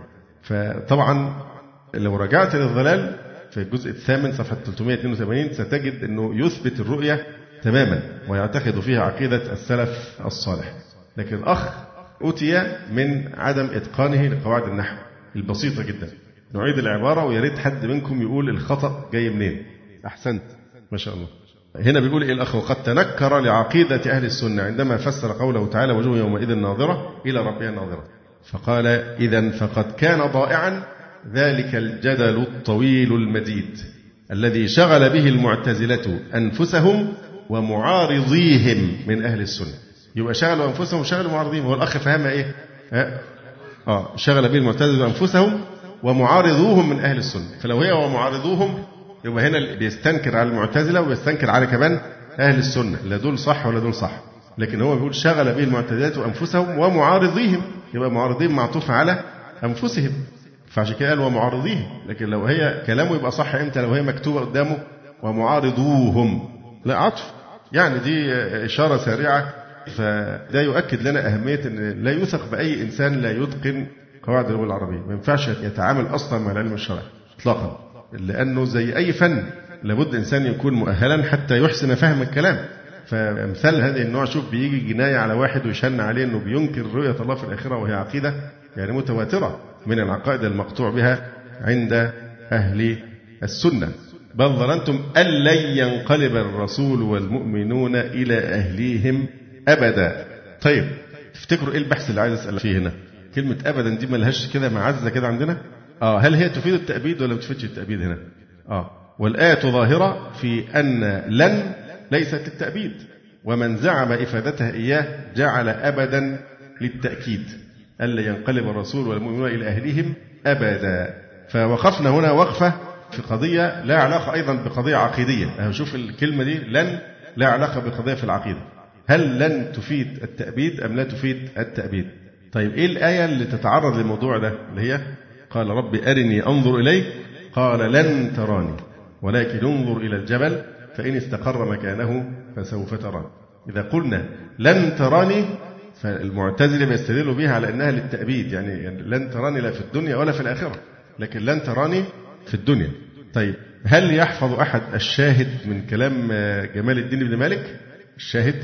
فطبعا لو رجعت للظلال في الجزء الثامن صفحة 382 ستجد أنه يثبت الرؤية تماما ويعتقد فيها عقيدة السلف الصالح. لكن الأخ أتي من عدم إتقانه لقواعد النحو البسيطة جدا. نعيد العبارة ويريد حد منكم يقول الخطأ جاي منين. أحسنت ما شاء الله. هنا بيقول إيه الأخ وقد تنكر لعقيدة أهل السنة عندما فسر قوله تعالى وجوه يومئذ ناظرة إلى ربها ناظرة، فقال إذن فقد كان ضائعا ذلك الجدل الطويل المديد الذي شغل به المعتزلة أنفسهم ومعارضيهم من أهل السنة. يبقى شغلوا أنفسهم وشغلوا معارضيهم. هو الأخ فهمها إيه؟ شغل به المعتزلة أنفسهم ومعارضوهم من أهل السنة. فلو هي ومعارضوهم يبقى هنا بيستنكر على المعتزلة ويستنكر على كمان أهل السنة، لا دول صح ولا دول صح. لكن هو بيقول شغل به المعتزلة أنفسهم ومعارضيهم، يبقى معارضين معطوف على أنفسهم، فعشان كده قال ومعارضيهم. لكن لو هي كلامه يبقى صح إمتى؟ لو هي مكتوبة قدامه ومعارضوهم، لا عطف، يعني دي إشارة سريعة. فده يؤكد لنا أهمية أن لا يوثق بأي إنسان لا يتقن قواعد اللغة العربية. ما ينفعش يتعامل أصلا مع العلم الشرعي إطلاقا، لأنه زي أي فن لابد إنسان يكون مؤهلا حتى يحسن فهم الكلام. فمثال هذه النوع شوف بيجي جناية على واحد ويشن عليه أنه بينكر رؤية الله في الآخرة وهي عقيدة يعني متواترة من العقائد المقطوع بها عند أهل السنة. بل ظننتم أن لن ينقلب الرسول والمؤمنون إلى أهليهم أبدا. طيب تفتكروا إيه البحث اللي عايز أسأل فيه هنا؟ كلمة أبدا دي ملهاش كده معزة كده عندنا؟ هل هي تفيد التأبيد ولا ما تفيدش التأبيد هنا؟ والآية ظاهرة في أن لن ليست للتأبيد، ومن زعم إفادتها إياه جعل أبدا للتأكيد ألا ينقلب الرسول والمؤمنون إلى أهليهم أبدا. فوقفنا هنا وقفة في قضية لا علاقة أيضا بقضية عقيدية. شوف الكلمة دي لن لا علاقة بقضية في العقيدة. هل لن تفيد التأبيد أم لا تفيد التأبيد؟ طيب إيه الآية اللي تتعرض للموضوع ده اللي هي قال رب أرني أنظر إليك قال لن تراني ولكن انظر إلى الجبل فإن استقر مكانه فسوف تراني. إذا قلنا لن تراني فالمعتزلة بيستدلوا بها على أنها للتأبيد، يعني لن تراني لا في الدنيا ولا في الآخرة، لكن لن تراني في الدنيا. طيب هل يحفظ أحد الشاهد من كلام جمال الدين بن مالك؟ الشاهد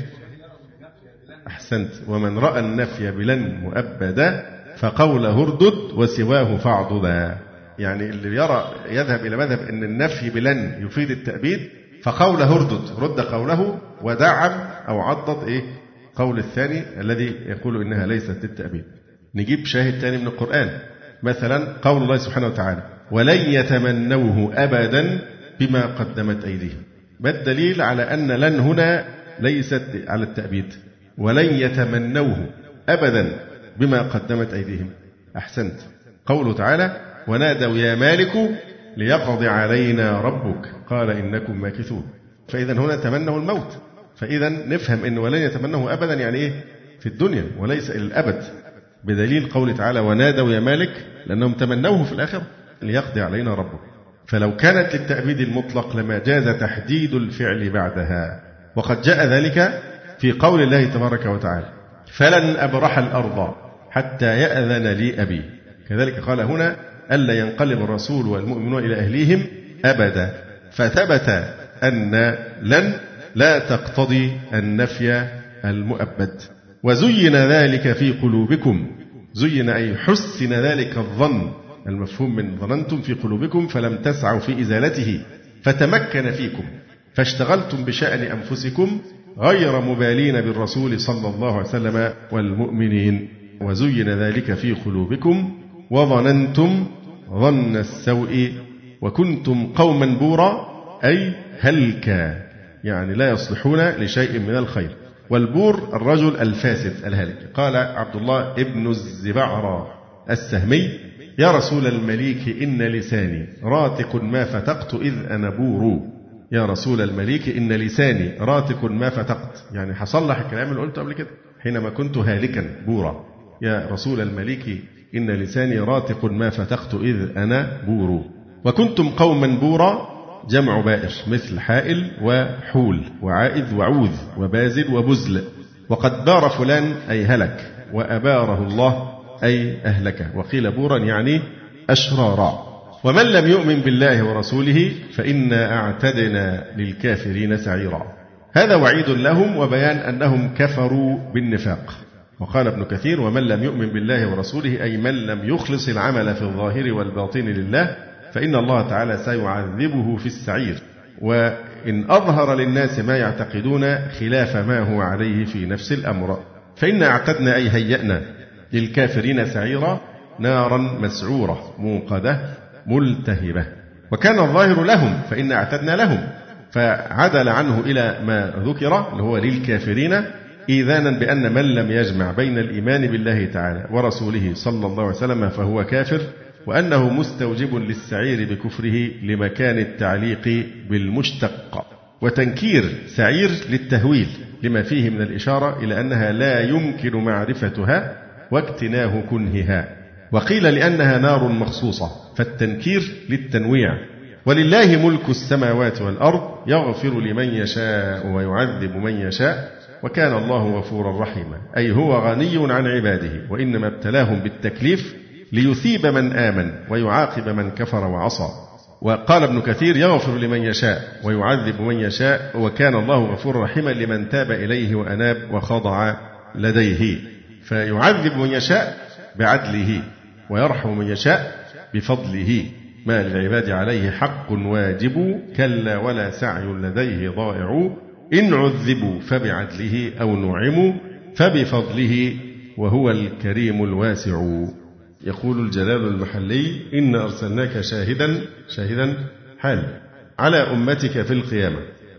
أحسنت ومن رأى النفي بلن مؤبدا فقوله اردد وسواه فاعضدا. يعني اللي يرى يذهب إلى مذهب أن النفي بلن يفيد التأبيد فقوله اردد، رد قوله ودعم أو عضد قول الثاني الذي يقول إنها ليست للتأبيد. نجيب شاهد ثاني من القرآن، مثلا قول الله سبحانه وتعالى: ولن يتمنوه أبدا بما قدمت أيديهم. ما الدليل على أن لن هنا ليست على التأبيد؟ ولن يتمنوه أبدا بما قدمت أيديهم. أحسنت. قوله تعالى: ونادوا يا مالك ليقضي علينا ربك قال إنكم ماكثون. فإذا هنا تمنوا الموت، فإذا نفهم أن ولن يتمنوه أبدا يعني إيه؟ في الدنيا وليس إلى الأبد، بدليل قوله تعالى: ونادوا يا مالك، لأنهم تمنوه في الآخرة ليقضي علينا ربك. فلو كانت للتأبيد المطلق لما جاز تحديد الفعل بعدها، وقد جاء ذلك في قول الله تبارك وتعالى: فلن أبرح الأرض حتى يأذن لي أبي. كذلك قال هنا: ألا ينقلب الرسول والمؤمنون إلى أهليهم أبدا. فثبت أن لن لا تقتضي النفي المؤبد. وزين ذلك في قلوبكم، زين أي حسن ذلك الظن، المفهوم من ظننتم في قلوبكم فلم تسعوا في إزالته، فتمكن فيكم فاشتغلتم بشأن أنفسكم غير مبالين بالرسول صلى الله عليه وسلم والمؤمنين. وزين ذلك في قلوبكم وظننتم ظن السوء وكنتم قوما بورا، أي هلكا، يعني لا يصلحون لشيء من الخير. والبور الرجل الفاسد الهالك. قال عبد الله ابن الزبعرى السهمي: يا رسول المليك إن لساني راتق ما فتقت إذ أنا بور. يا رسول المليك إن لساني راتق ما فتقت، يعني هصلح الكلام اللي قلته قبل كده حينما كنت هالكا بورا. يا رسول المليك إن لساني راتق ما فتقت إذ أنا بور. وكنتم قوما بورا جمع بائر، مثل حائل وحول وعائذ وعوذ وبازل وبزل. وقد بار فلان أي هلك، وأباره الله أي أهلك. وقيل بورا يعني أشرارا. ومن لم يؤمن بالله ورسوله فإنا أعتدنا للكافرين سعيرا. هذا وعيد لهم وبيان أنهم كفروا بالنفاق. وقال ابن كثير: ومن لم يؤمن بالله ورسوله أي من لم يخلص العمل في الظاهر والباطن لله فإن الله تعالى سيعذبه في السعير، وإن أظهر للناس ما يعتقدون خلاف ما هو عليه في نفس الأمر. فإن أعتدنا أي هيأنا للكافرين سعيرا، نارا مسعورة موقدة ملتهبة. وكان الظاهر لهم فإن أعتدنا لهم، فعدل عنه إلى ما ذكر اللي هو للكافرين، إيذانا بأن من لم يجمع بين الإيمان بالله تعالى ورسوله صلى الله عليه وسلم فهو كافر، وأنه مستوجب للسعير بكفره لمكان التعليق بالمشتق. وتنكير سعير للتهويل لما فيه من الإشارة إلى أنها لا يمكن معرفتها واكتناه كنهها. وقيل لأنها نار مخصوصة، فالتنكير للتنويع. ولله ملك السماوات والأرض يغفر لمن يشاء ويعذب من يشاء وكان الله غفورا رحيما. أي هو غني عن عباده، وإنما ابتلاهم بالتكليف ليثيب من آمن ويعاقب من كفر وعصى. وقال ابن كثير: يغفر لمن يشاء ويعذب من يشاء وكان الله غفورا رحيما لمن تاب إليه وأناب وخضع لديه. فيعذب من يشاء بعدله ويرحم من يشاء بفضله. ما للعباد عليه حق واجب كلا ولا سعي لديه ضائع إن عذبوا فبعدله أو نعموا فبفضله وهو الكريم الواسع. يقول الجلال المحلي: إن أرسلناك شاهدا حال على أمتك في القيامة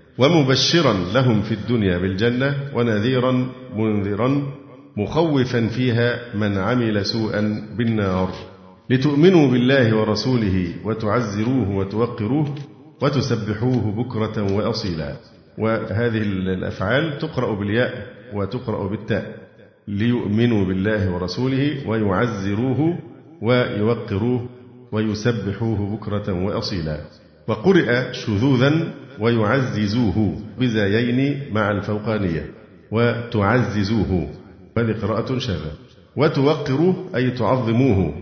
ومبشرا لهم في الدنيا بالجنة ونذيرا منذرا مخوفا فيها من عمل سوءا بالنار، لتؤمنوا بالله ورسوله وتعزروه وتوقروه وتسبحوه بكرة وأصيلا. وهذه الأفعال تقرأ بالياء وتقرأ بالتاء: ليؤمنوا بالله ورسوله ويعزروه ويوقروه ويسبحوه بكرة وأصيلا. وقرئ شذوذا ويعززوه بزايين مع الفوقانية وتعززوه، هذه قراءة شاذة. وتوقروه أي تعظموه،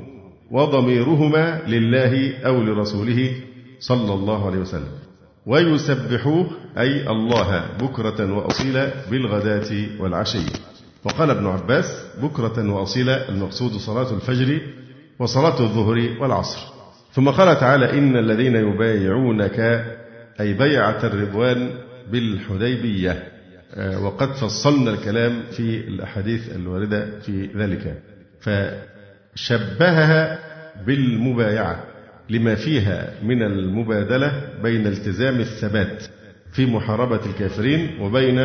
وضميرهما لله أو لرسوله صلى الله عليه وسلم. ويسبحوه أي الله بكرة وأصيلا بالغداة والعشي. وقال ابن عباس: بكرة وأصيلا المقصود صلاة الفجر وصلاة الظهر والعصر. ثم قال تعالى: إن الذين يبايعونك أي بيعة الرضوان بالحديبية وقد فصلنا الكلام في الأحاديث الواردة في ذلك. فشبهها بالمبايعة لما فيها من المبادلة بين التزام الثبات في محاربة الكافرين وبين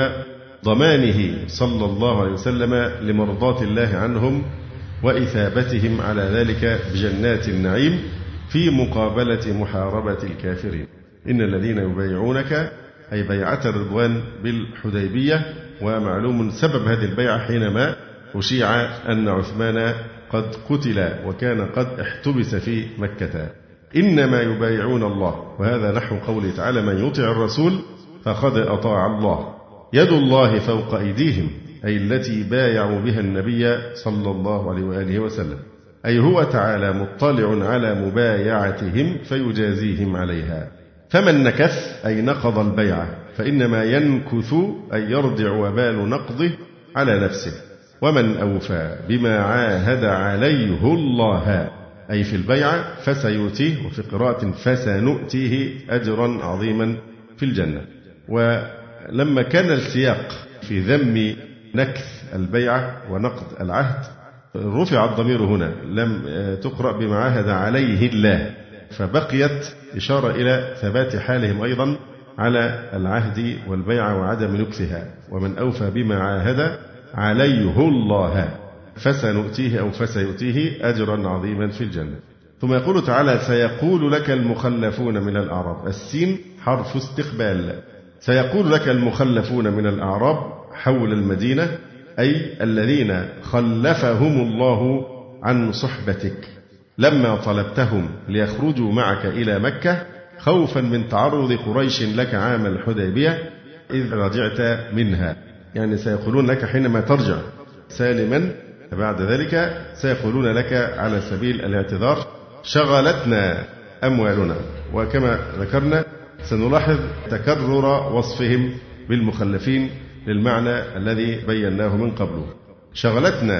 ضمانه صلى الله عليه وسلم لمرضاة الله عنهم وإثابتهم على ذلك بجنات النعيم في مقابلة محاربة الكافرين. إن الذين يبايعونك أي بيعة الرضوان بالحديبية، ومعلوم سبب هذه البيعة حينما أشيع أن عثمان قد قتل وكان قد احتبس في مكة. إنما يبايعون الله، وهذا نحو قوله تعالى: من يطع الرسول فقد أطاع الله، يد الله فوق أيديهم، أي التي بايعوا بها النبي صلى الله عليه وآله وسلم، أي هو تعالى مطلع على مبايعتهم فيجازيهم عليها. فمن نكث أي نقض البيعة فإنما ينكث أي يرجع وبال نقضه على نفسه. ومن أوفى بما عاهد عليه الله أي في البيعة فسيؤتيه، وفي قراءة فسنؤتيه أجرا عظيما في الجنة. ولما كان السياق في ذم نكث البيعة ونقض العهد رفع الضمير هنا، لم تقرأ بما عاهد عليه الله، فبقيت إشارة إلى ثبات حالهم أيضا على العهد والبيعة وعدم نكثها. ومن أوفى بما عاهد عليه الله فسنؤتيه أو فسيؤتيه أجرا عظيما في الجنة. ثم يقول تعالى: سيقول لك المخلفون من الأعراب. السين حرف استقبال. سيقول لك المخلفون من الأعراب حول المدينة، أي الذين خلفهم الله عن صحبتك لما طلبتهم ليخرجوا معك إلى مكة خوفا من تعرض قريش لك عام الحديبية إذ رجعت منها. يعني سيقولون لك حينما ترجع سالما بعد ذلك، سيقولون لك على سبيل الاعتذار: شغلتنا أموالنا. وكما ذكرنا سنلاحظ تكرر وصفهم بالمخلفين للمعنى الذي بيناه من قبل. شغلتنا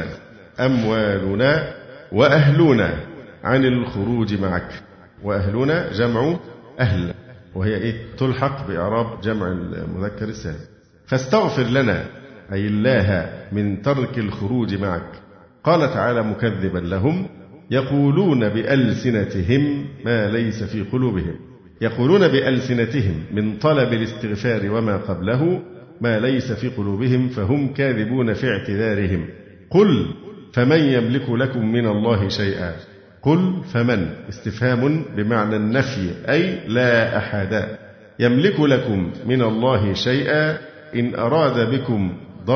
أموالنا وأهلنا عن الخروج معك. وأهلنا جمع أهل، وهي تلحق بإعراب جمع المذكر السالم. فاستغفر لنا أي الله من ترك الخروج معك. قال تعالى مكذبا لهم: يقولون بألسنتهم ما ليس في قلوبهم. يقولون بألسنتهم من طلب الاستغفار وما قبله ما ليس في قلوبهم، فهم كاذبون في اعتذارهم. قل فمن يملك لكم من الله شيئا. قل فمن استفهام بمعنى النفي، أي لا أحد يملك لكم من الله شيئا إن أراد بكم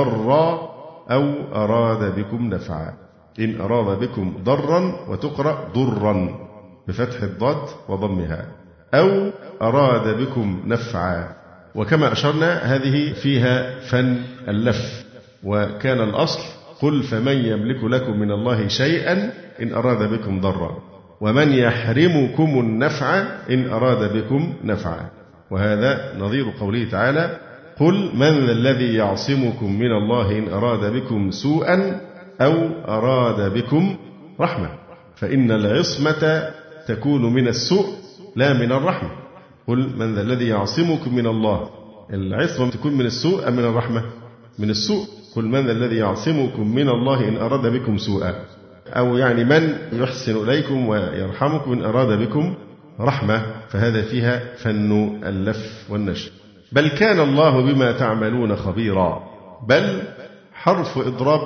ضرا أو أراد بكم نفعا. إن أراد بكم ضرا، وتقرأ ضرا بفتح الضاد وضمها، أو أراد بكم نفعا. وكما أشرنا هذه فيها فن اللف، وكان الأصل: قل فمن يملك لكم من الله شيئا إن أراد بكم ضرا، ومن يحرمكم النفع إن أراد بكم نفعا. وهذا نظير قوله تعالى: قل من ذا الذي يعصمكم من الله إن أراد بكم سوءا أو أراد بكم رحمة. فإن العصمة تكون من السوء لا من الرحمة. قل من ذا الذي يعصمكم من الله، العصمة تكون من السوء أم من الرحمة؟ من السوء. قل من ذا الذي يعصمكم من الله إن أراد بكم سوءا، أو يعني من يحسن إليكم ويرحمكم إن أراد بكم رحمة، فهذا فيها فن اللف والنشر. بل كان الله بما تعملون خبيرا. بل حرف إضراب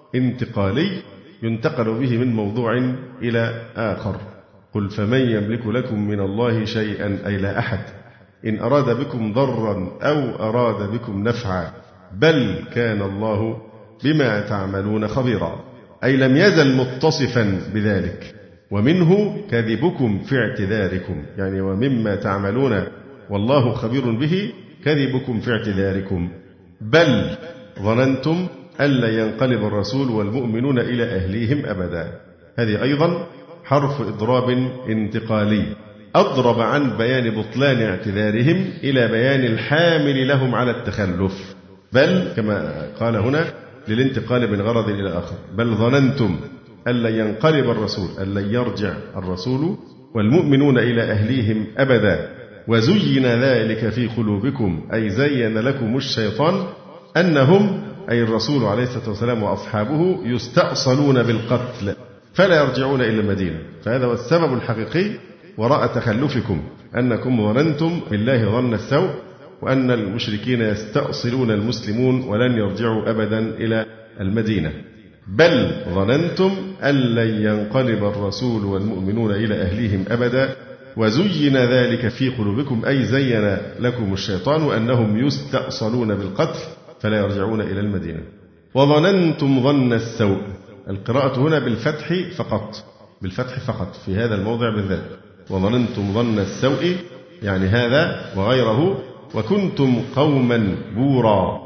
انتقالي ينتقل به من موضوع إلى آخر. قل فمن يملك لكم من الله شيئا أي لا أحد إن أراد بكم ضرا أو أراد بكم نفعا. بل كان الله بما تعملون خبيرا، أي لم يزل متصفا بذلك. ومنه كذبكم في اعتذاركم، يعني ومما تعملون والله خبير به كذبكم في اعتذاركم. بل ظننتم ألا ينقلب الرسول والمؤمنون إلى أهليهم أبدا. هذه أيضا حرف إضراب انتقالي، أضرب عن بيان بطلان اعتذارهم إلى بيان الحامل لهم على التخلف. بل كما قال هنا للانتقال من غرض إلى آخر: بل ظننتم ألا ينقلب الرسول، ألا يرجع الرسول والمؤمنون إلى أهليهم أبدا، وزين ذلك في قلوبكم، أي زين لكم الشيطان أنهم أي الرسول عليه الصلاة والسلام وأصحابه يستأصلون بالقتل فلا يرجعون إلى المدينة. فهذا هو السبب الحقيقي وراء تخلفكم، أنكم ظننتم بالله ظن السوء، وأن المشركين يستأصلون المسلمون ولن يرجعوا أبدا إلى المدينة، بل ظننتم أن لن ينقلب الرسول والمؤمنون إلى أهليهم أبدا، وزين ذلك في قلوبكم، أي زين لكم الشيطان أنهم يستأصلون بالقتل فلا يرجعون إلى المدينة. وظننتم ظن السوء، القراءة هنا بالفتح فقط، بالفتح فقط في هذا الموضع بالذات. وظننتم ظن السوء يعني هذا وغيره. وكنتم قوما بورا،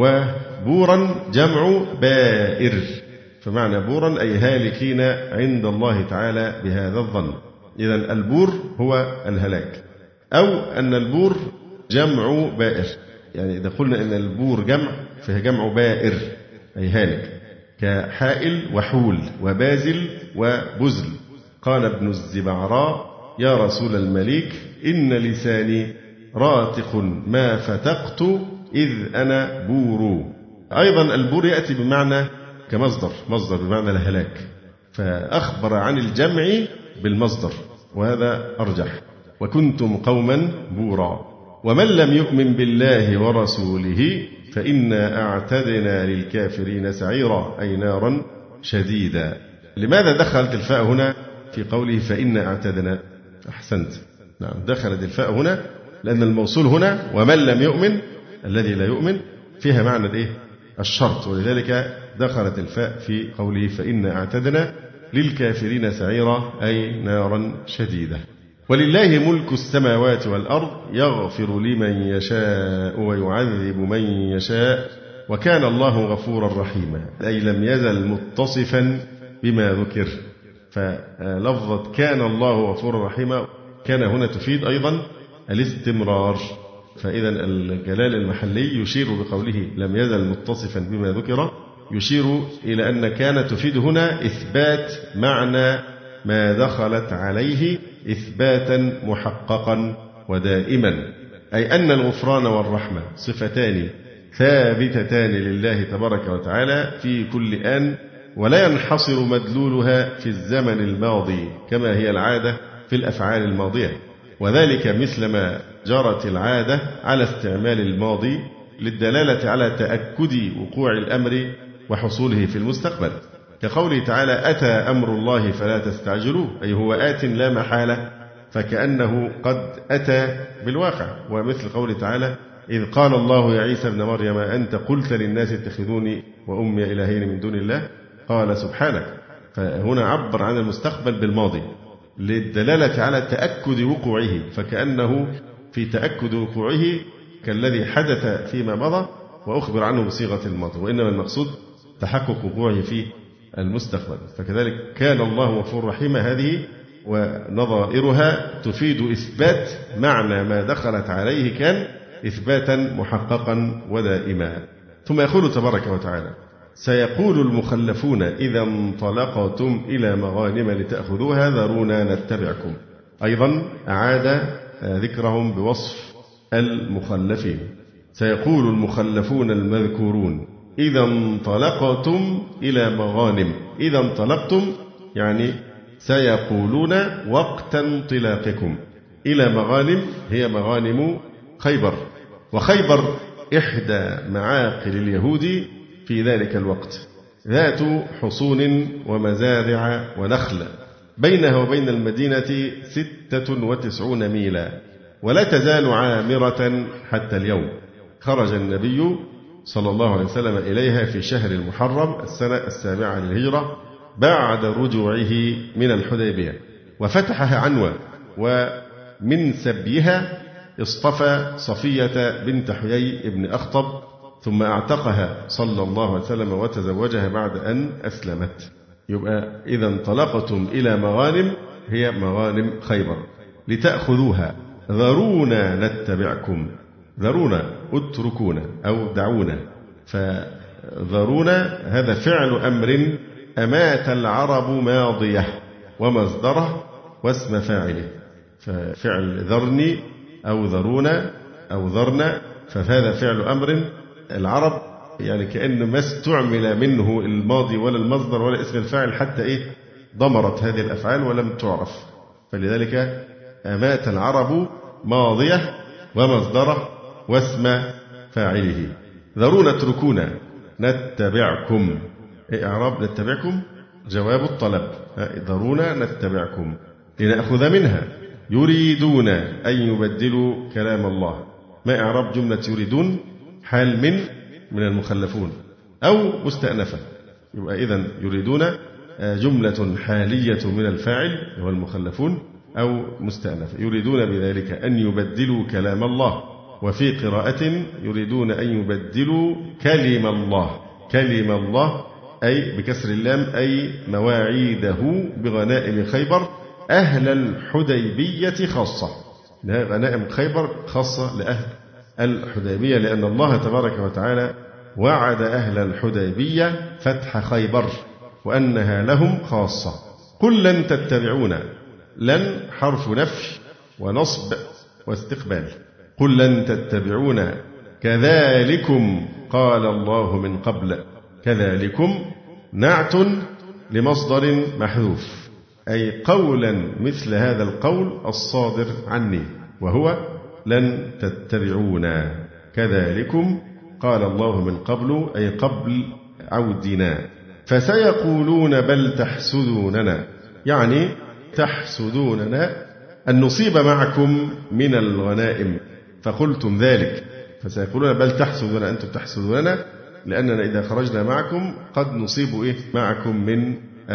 وبورا جمع بائر، فمعنى بورا أي هالكين عند الله تعالى بهذا الظن. إذن البور هو الهلاك، أو أن البور جمع بائر، يعني إذا قلنا أن البور جمع فهي جمع بائر أي هالك، كحائل وحول وبازل وبزل. قال ابن الزبعراء يا رسول المليك إن لساني راتق ما فتقت إذ أنا بور. أيضا البور يأتي بمعنى كمصدر، مصدر بمعنى الهلاك، فأخبر عن الجمع بالمصدر وهذا أرجح. وكنتم قوما بورا. ومن لم يؤمن بالله ورسوله فإنا أعتدنا للكافرين سعيرا أي نارا شديدا. لماذا دخلت الفاء هنا في قوله فإنا أعتدنا؟ أحسنت، نعم دخلت الفاء هنا لأن الموصول هنا ومن لم يؤمن الذي لا يؤمن فيها معنى الإيه؟ الشرط، ولذلك دخلت الفاء في قوله فإنا أعتدنا للكافرين سعيرا أي نارا شديدة. ولله ملك السماوات والأرض يغفر لمن يشاء ويعذب من يشاء وكان الله غفورا رحيما، أي لم يزل متصفا بما ذكر. فلفظة كان الله غفورا رحيما كان هنا تفيد أيضا الاستمرار، فإذا الجلال المحلي يشير بقوله لم يزل متصفا بما ذكر، يشير إلى أن كان تفيد هنا إثبات معنى ما دخلت عليه إثباتا محققا ودائما، أي أن الغفران والرحمة صفتان ثابتتان لله تبارك وتعالى في كل آن، ولا ينحصر مدلولها في الزمن الماضي كما هي العادة في الأفعال الماضية، وذلك مثلما جرت العادة على استعمال الماضي للدلالة على تأكد وقوع الأمر وحصوله في المستقبل، كقوله تعالى أتى أمر الله فلا تستعجلوه، أي هو آت لا محالة، فكأنه قد أتى بالواقع. ومثل قوله تعالى إذ قال الله يا عيسى ابن مريم أنت قلت للناس اتخذوني وأمي إلهين من دون الله قال سبحانك، فهنا عبر عن المستقبل بالماضي للدلالة على تأكد وقوعه، فكأنه في تأكد وقوعه كالذي حدث فيما مضى وأخبر عنه بصيغة الماضي، وإنما المقصود تحقق وقوعه في المستقبل. فكذلك كان الله غفور رحيم هذه ونظائرها تفيد إثبات معنى ما دخلت عليه كان إثباتا محققا ودائما. ثم يقول تبارك وتعالى سيقول المخلفون إذا انطلقتم إلى مغانم لتأخذوها ذرونا نتبعكم. أيضا أعاد ذكرهم بوصف المخلفين، سيقول المخلفون المذكورون إذا انطلقتم إلى مغانم، إذا انطلقتم يعني سيقولون وقت انطلاقكم إلى مغانم، هي مغانم خيبر، وخيبر إحدى معاقل اليهود في ذلك الوقت، ذات حصون ومزارع ونخل، بينها وبين المدينة 96 ميلا، ولا تزال عامرة حتى اليوم. خرج النبي صلى الله عليه وسلم إليها في شهر المحرم السنة 7 للهجرة بعد رجوعه من الحديبية، وفتحها عنوة، ومن سبيها اصطفى صفية بنت حيي بن أخطب، ثم اعتقها صلى الله عليه وسلم وتزوجها بعد أن أسلمت. يبقى إذا انطلقتم إلى مغانم هي مغانم خيبر لتأخذوها ذرونا نتبعكم، ذرونا اتركونا أو دعونا، فذرونا هذا فعل أمر أمات العرب ماضية ومصدره واسم فاعله، ففعل ذرني أو ذرونا أو ذرنا، فهذا فعل أمر العرب يعني كأن ما استعمل منه الماضي ولا المصدر ولا اسم الفاعل حتى ضمرت هذه الأفعال ولم تعرف. فلذلك أمات العرب ماضية ومصدره واسم فاعله. ذرونا اتركونا نتبعكم. إعراب نتبعكم جواب الطلب. ذرونا نتبعكم لنأخذ منها. يريدون أن يبدلوا كلام الله. ما إعراب جملة يريدون؟ حال من المخلفون أو مستأنفة. يبقى إذن يريدون جملة حالية من الفاعل هو المخلفون أو مستأنفة. يريدون بذلك أن يبدلوا كلام الله. وفي قراءة يريدون أن يبدلوا كلم الله. كلم الله أي بكسر اللام أي مواعيده بغنائم خيبر أهل الحديبية خاصة. غنائم خيبر خاصة لأهل الحديبية، لأن الله تبارك وتعالى وعد أهل الحديبية فتح خيبر وأنها لهم خاصة. قل لن تتبعونا. لن حرف نفي ونصب واستقبال. قل لن تتبعونا كذلكم قال الله من قبل. كذلكم نعت لمصدر محذوف أي قولا مثل هذا القول الصادر عني وهو لن تتبعونا. كذلكم قال الله من قبل أي قبل عودنا. فسيقولون بل تحسدوننا يعني تحسدوننا أن نصيب معكم من الغنائم فقلتم ذلك. فسيقولون بل تحسدوننا أنتم تحسدوننا لأننا إذا خرجنا معكم قد نصيب معكم من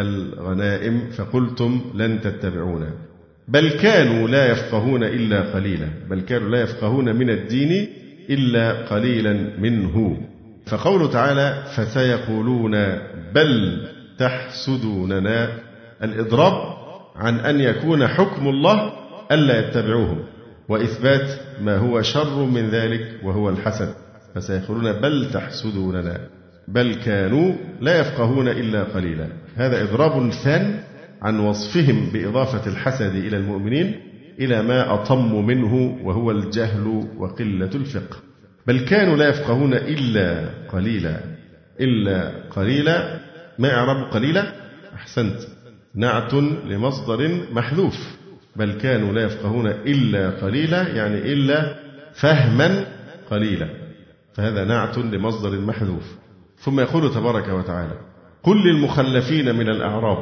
الغنائم فقلتم لن تتبعونا. بل كانوا لا يفقهون إلا قليلا. بل كانوا لا يفقهون من الدين إلا قليلا منه. فقوله تعالى فسيقولون بل تحسدوننا الإضراب عن أن يكون حكم الله ألا يتبعوه وإثبات ما هو شر من ذلك وهو الحسد. فسيقولون بل تحسدوننا. بل كانوا لا يفقهون إلا قليلا. هذا إضراب ثان عن وصفهم بإضافة الحسد إلى المؤمنين إلى ما أطم منه وهو الجهل وقلة الفقه. بل كانوا لا يفقهون إلا قليلا. إلا قليلا. ما إعراب قليلا؟ أحسنت، نعت لمصدر محذوف. بل كانوا لا يفقهون إلا قليلا يعني إلا فهما قليلا. فهذا نعت لمصدر محذوف. ثم يقول تبارك وتعالى قل للمخلفين من الأعراب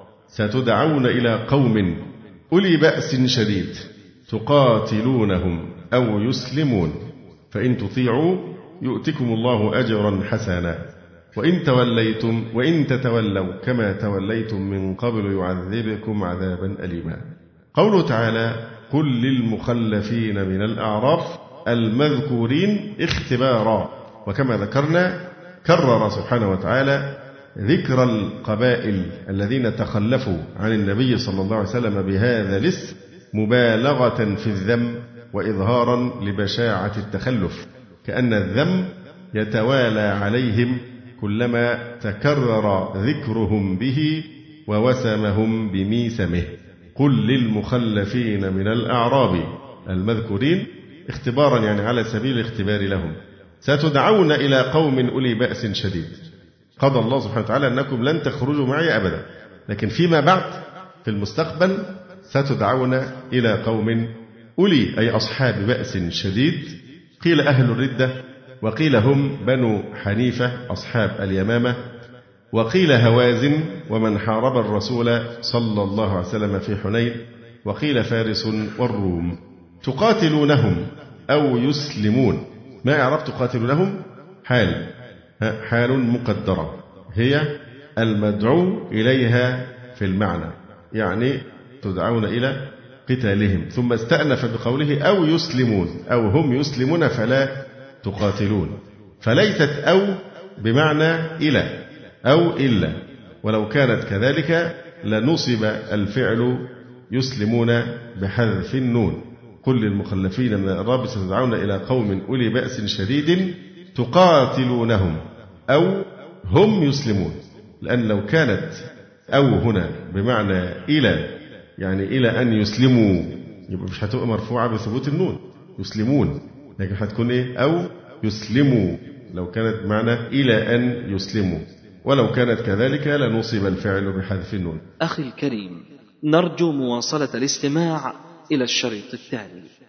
ستدعون إلى قوم أولي بأس شديد تقاتلونهم أو يسلمون فإن تطيعوا يؤتكم الله أجرا حسنا وإن تتولوا كما توليتم من قبل يعذبكم عذابا أليما. قوله تعالى قل للمخلفين من الأعراب المذكورين اختبارا. وكما ذكرنا كرر سبحانه وتعالى ذكر القبائل الذين تخلفوا عن النبي صلى الله عليه وسلم بهذا الاسم مبالغة في الذم وإظهارا لبشاعة التخلف، كأن الذم يتوالى عليهم كلما تكرر ذكرهم به ووسمهم بميسمه. قل للمخلفين من الأعراب المذكورين اختبارا يعني على سبيل الاختبار لهم ستدعون إلى قوم أولي بأس شديد. قضى الله سبحانه وتعالى أنكم لن تخرجوا معي أبدا، لكن فيما بعد في المستقبل ستدعون إلى قوم أولي أي أصحاب بأس شديد. قيل أهل الردة، وقيل هم بنو حنيفة أصحاب اليمامة، وقيل هوازن ومن حارب الرسول صلى الله عليه وسلم في حنين، وقيل فارس والروم. تقاتلونهم أو يسلمون. ما إعراب تقاتلونهم؟ حال مقدرة هي المدعو إليها في المعنى، يعني تدعون إلى قتالهم. ثم استأنف بقوله أو يسلمون أو هم يسلمون فلا تقاتلون. فليست أو بمعنى إلى أو إلا، ولو كانت كذلك لنصب الفعل يسلمون بحذف النون. قل للمخلفين من الأعراب ستدعون إلى قوم أولي بأس شديد تقاتلونهم أو هم يسلمون، لأن لو كانت أو هنا بمعنى إلى يعني إلى أن يسلموا يبقى مش هتبقى مرفوعة بثبوت النون يسلمون، لكن هتكون إيه؟ أو يسلموا لو كانت بمعنى إلى أن يسلموا، ولو كانت كذلك لنصب الفعل بحذف النون. أخي الكريم، نرجو مواصلة الاستماع إلى الشريط التالي.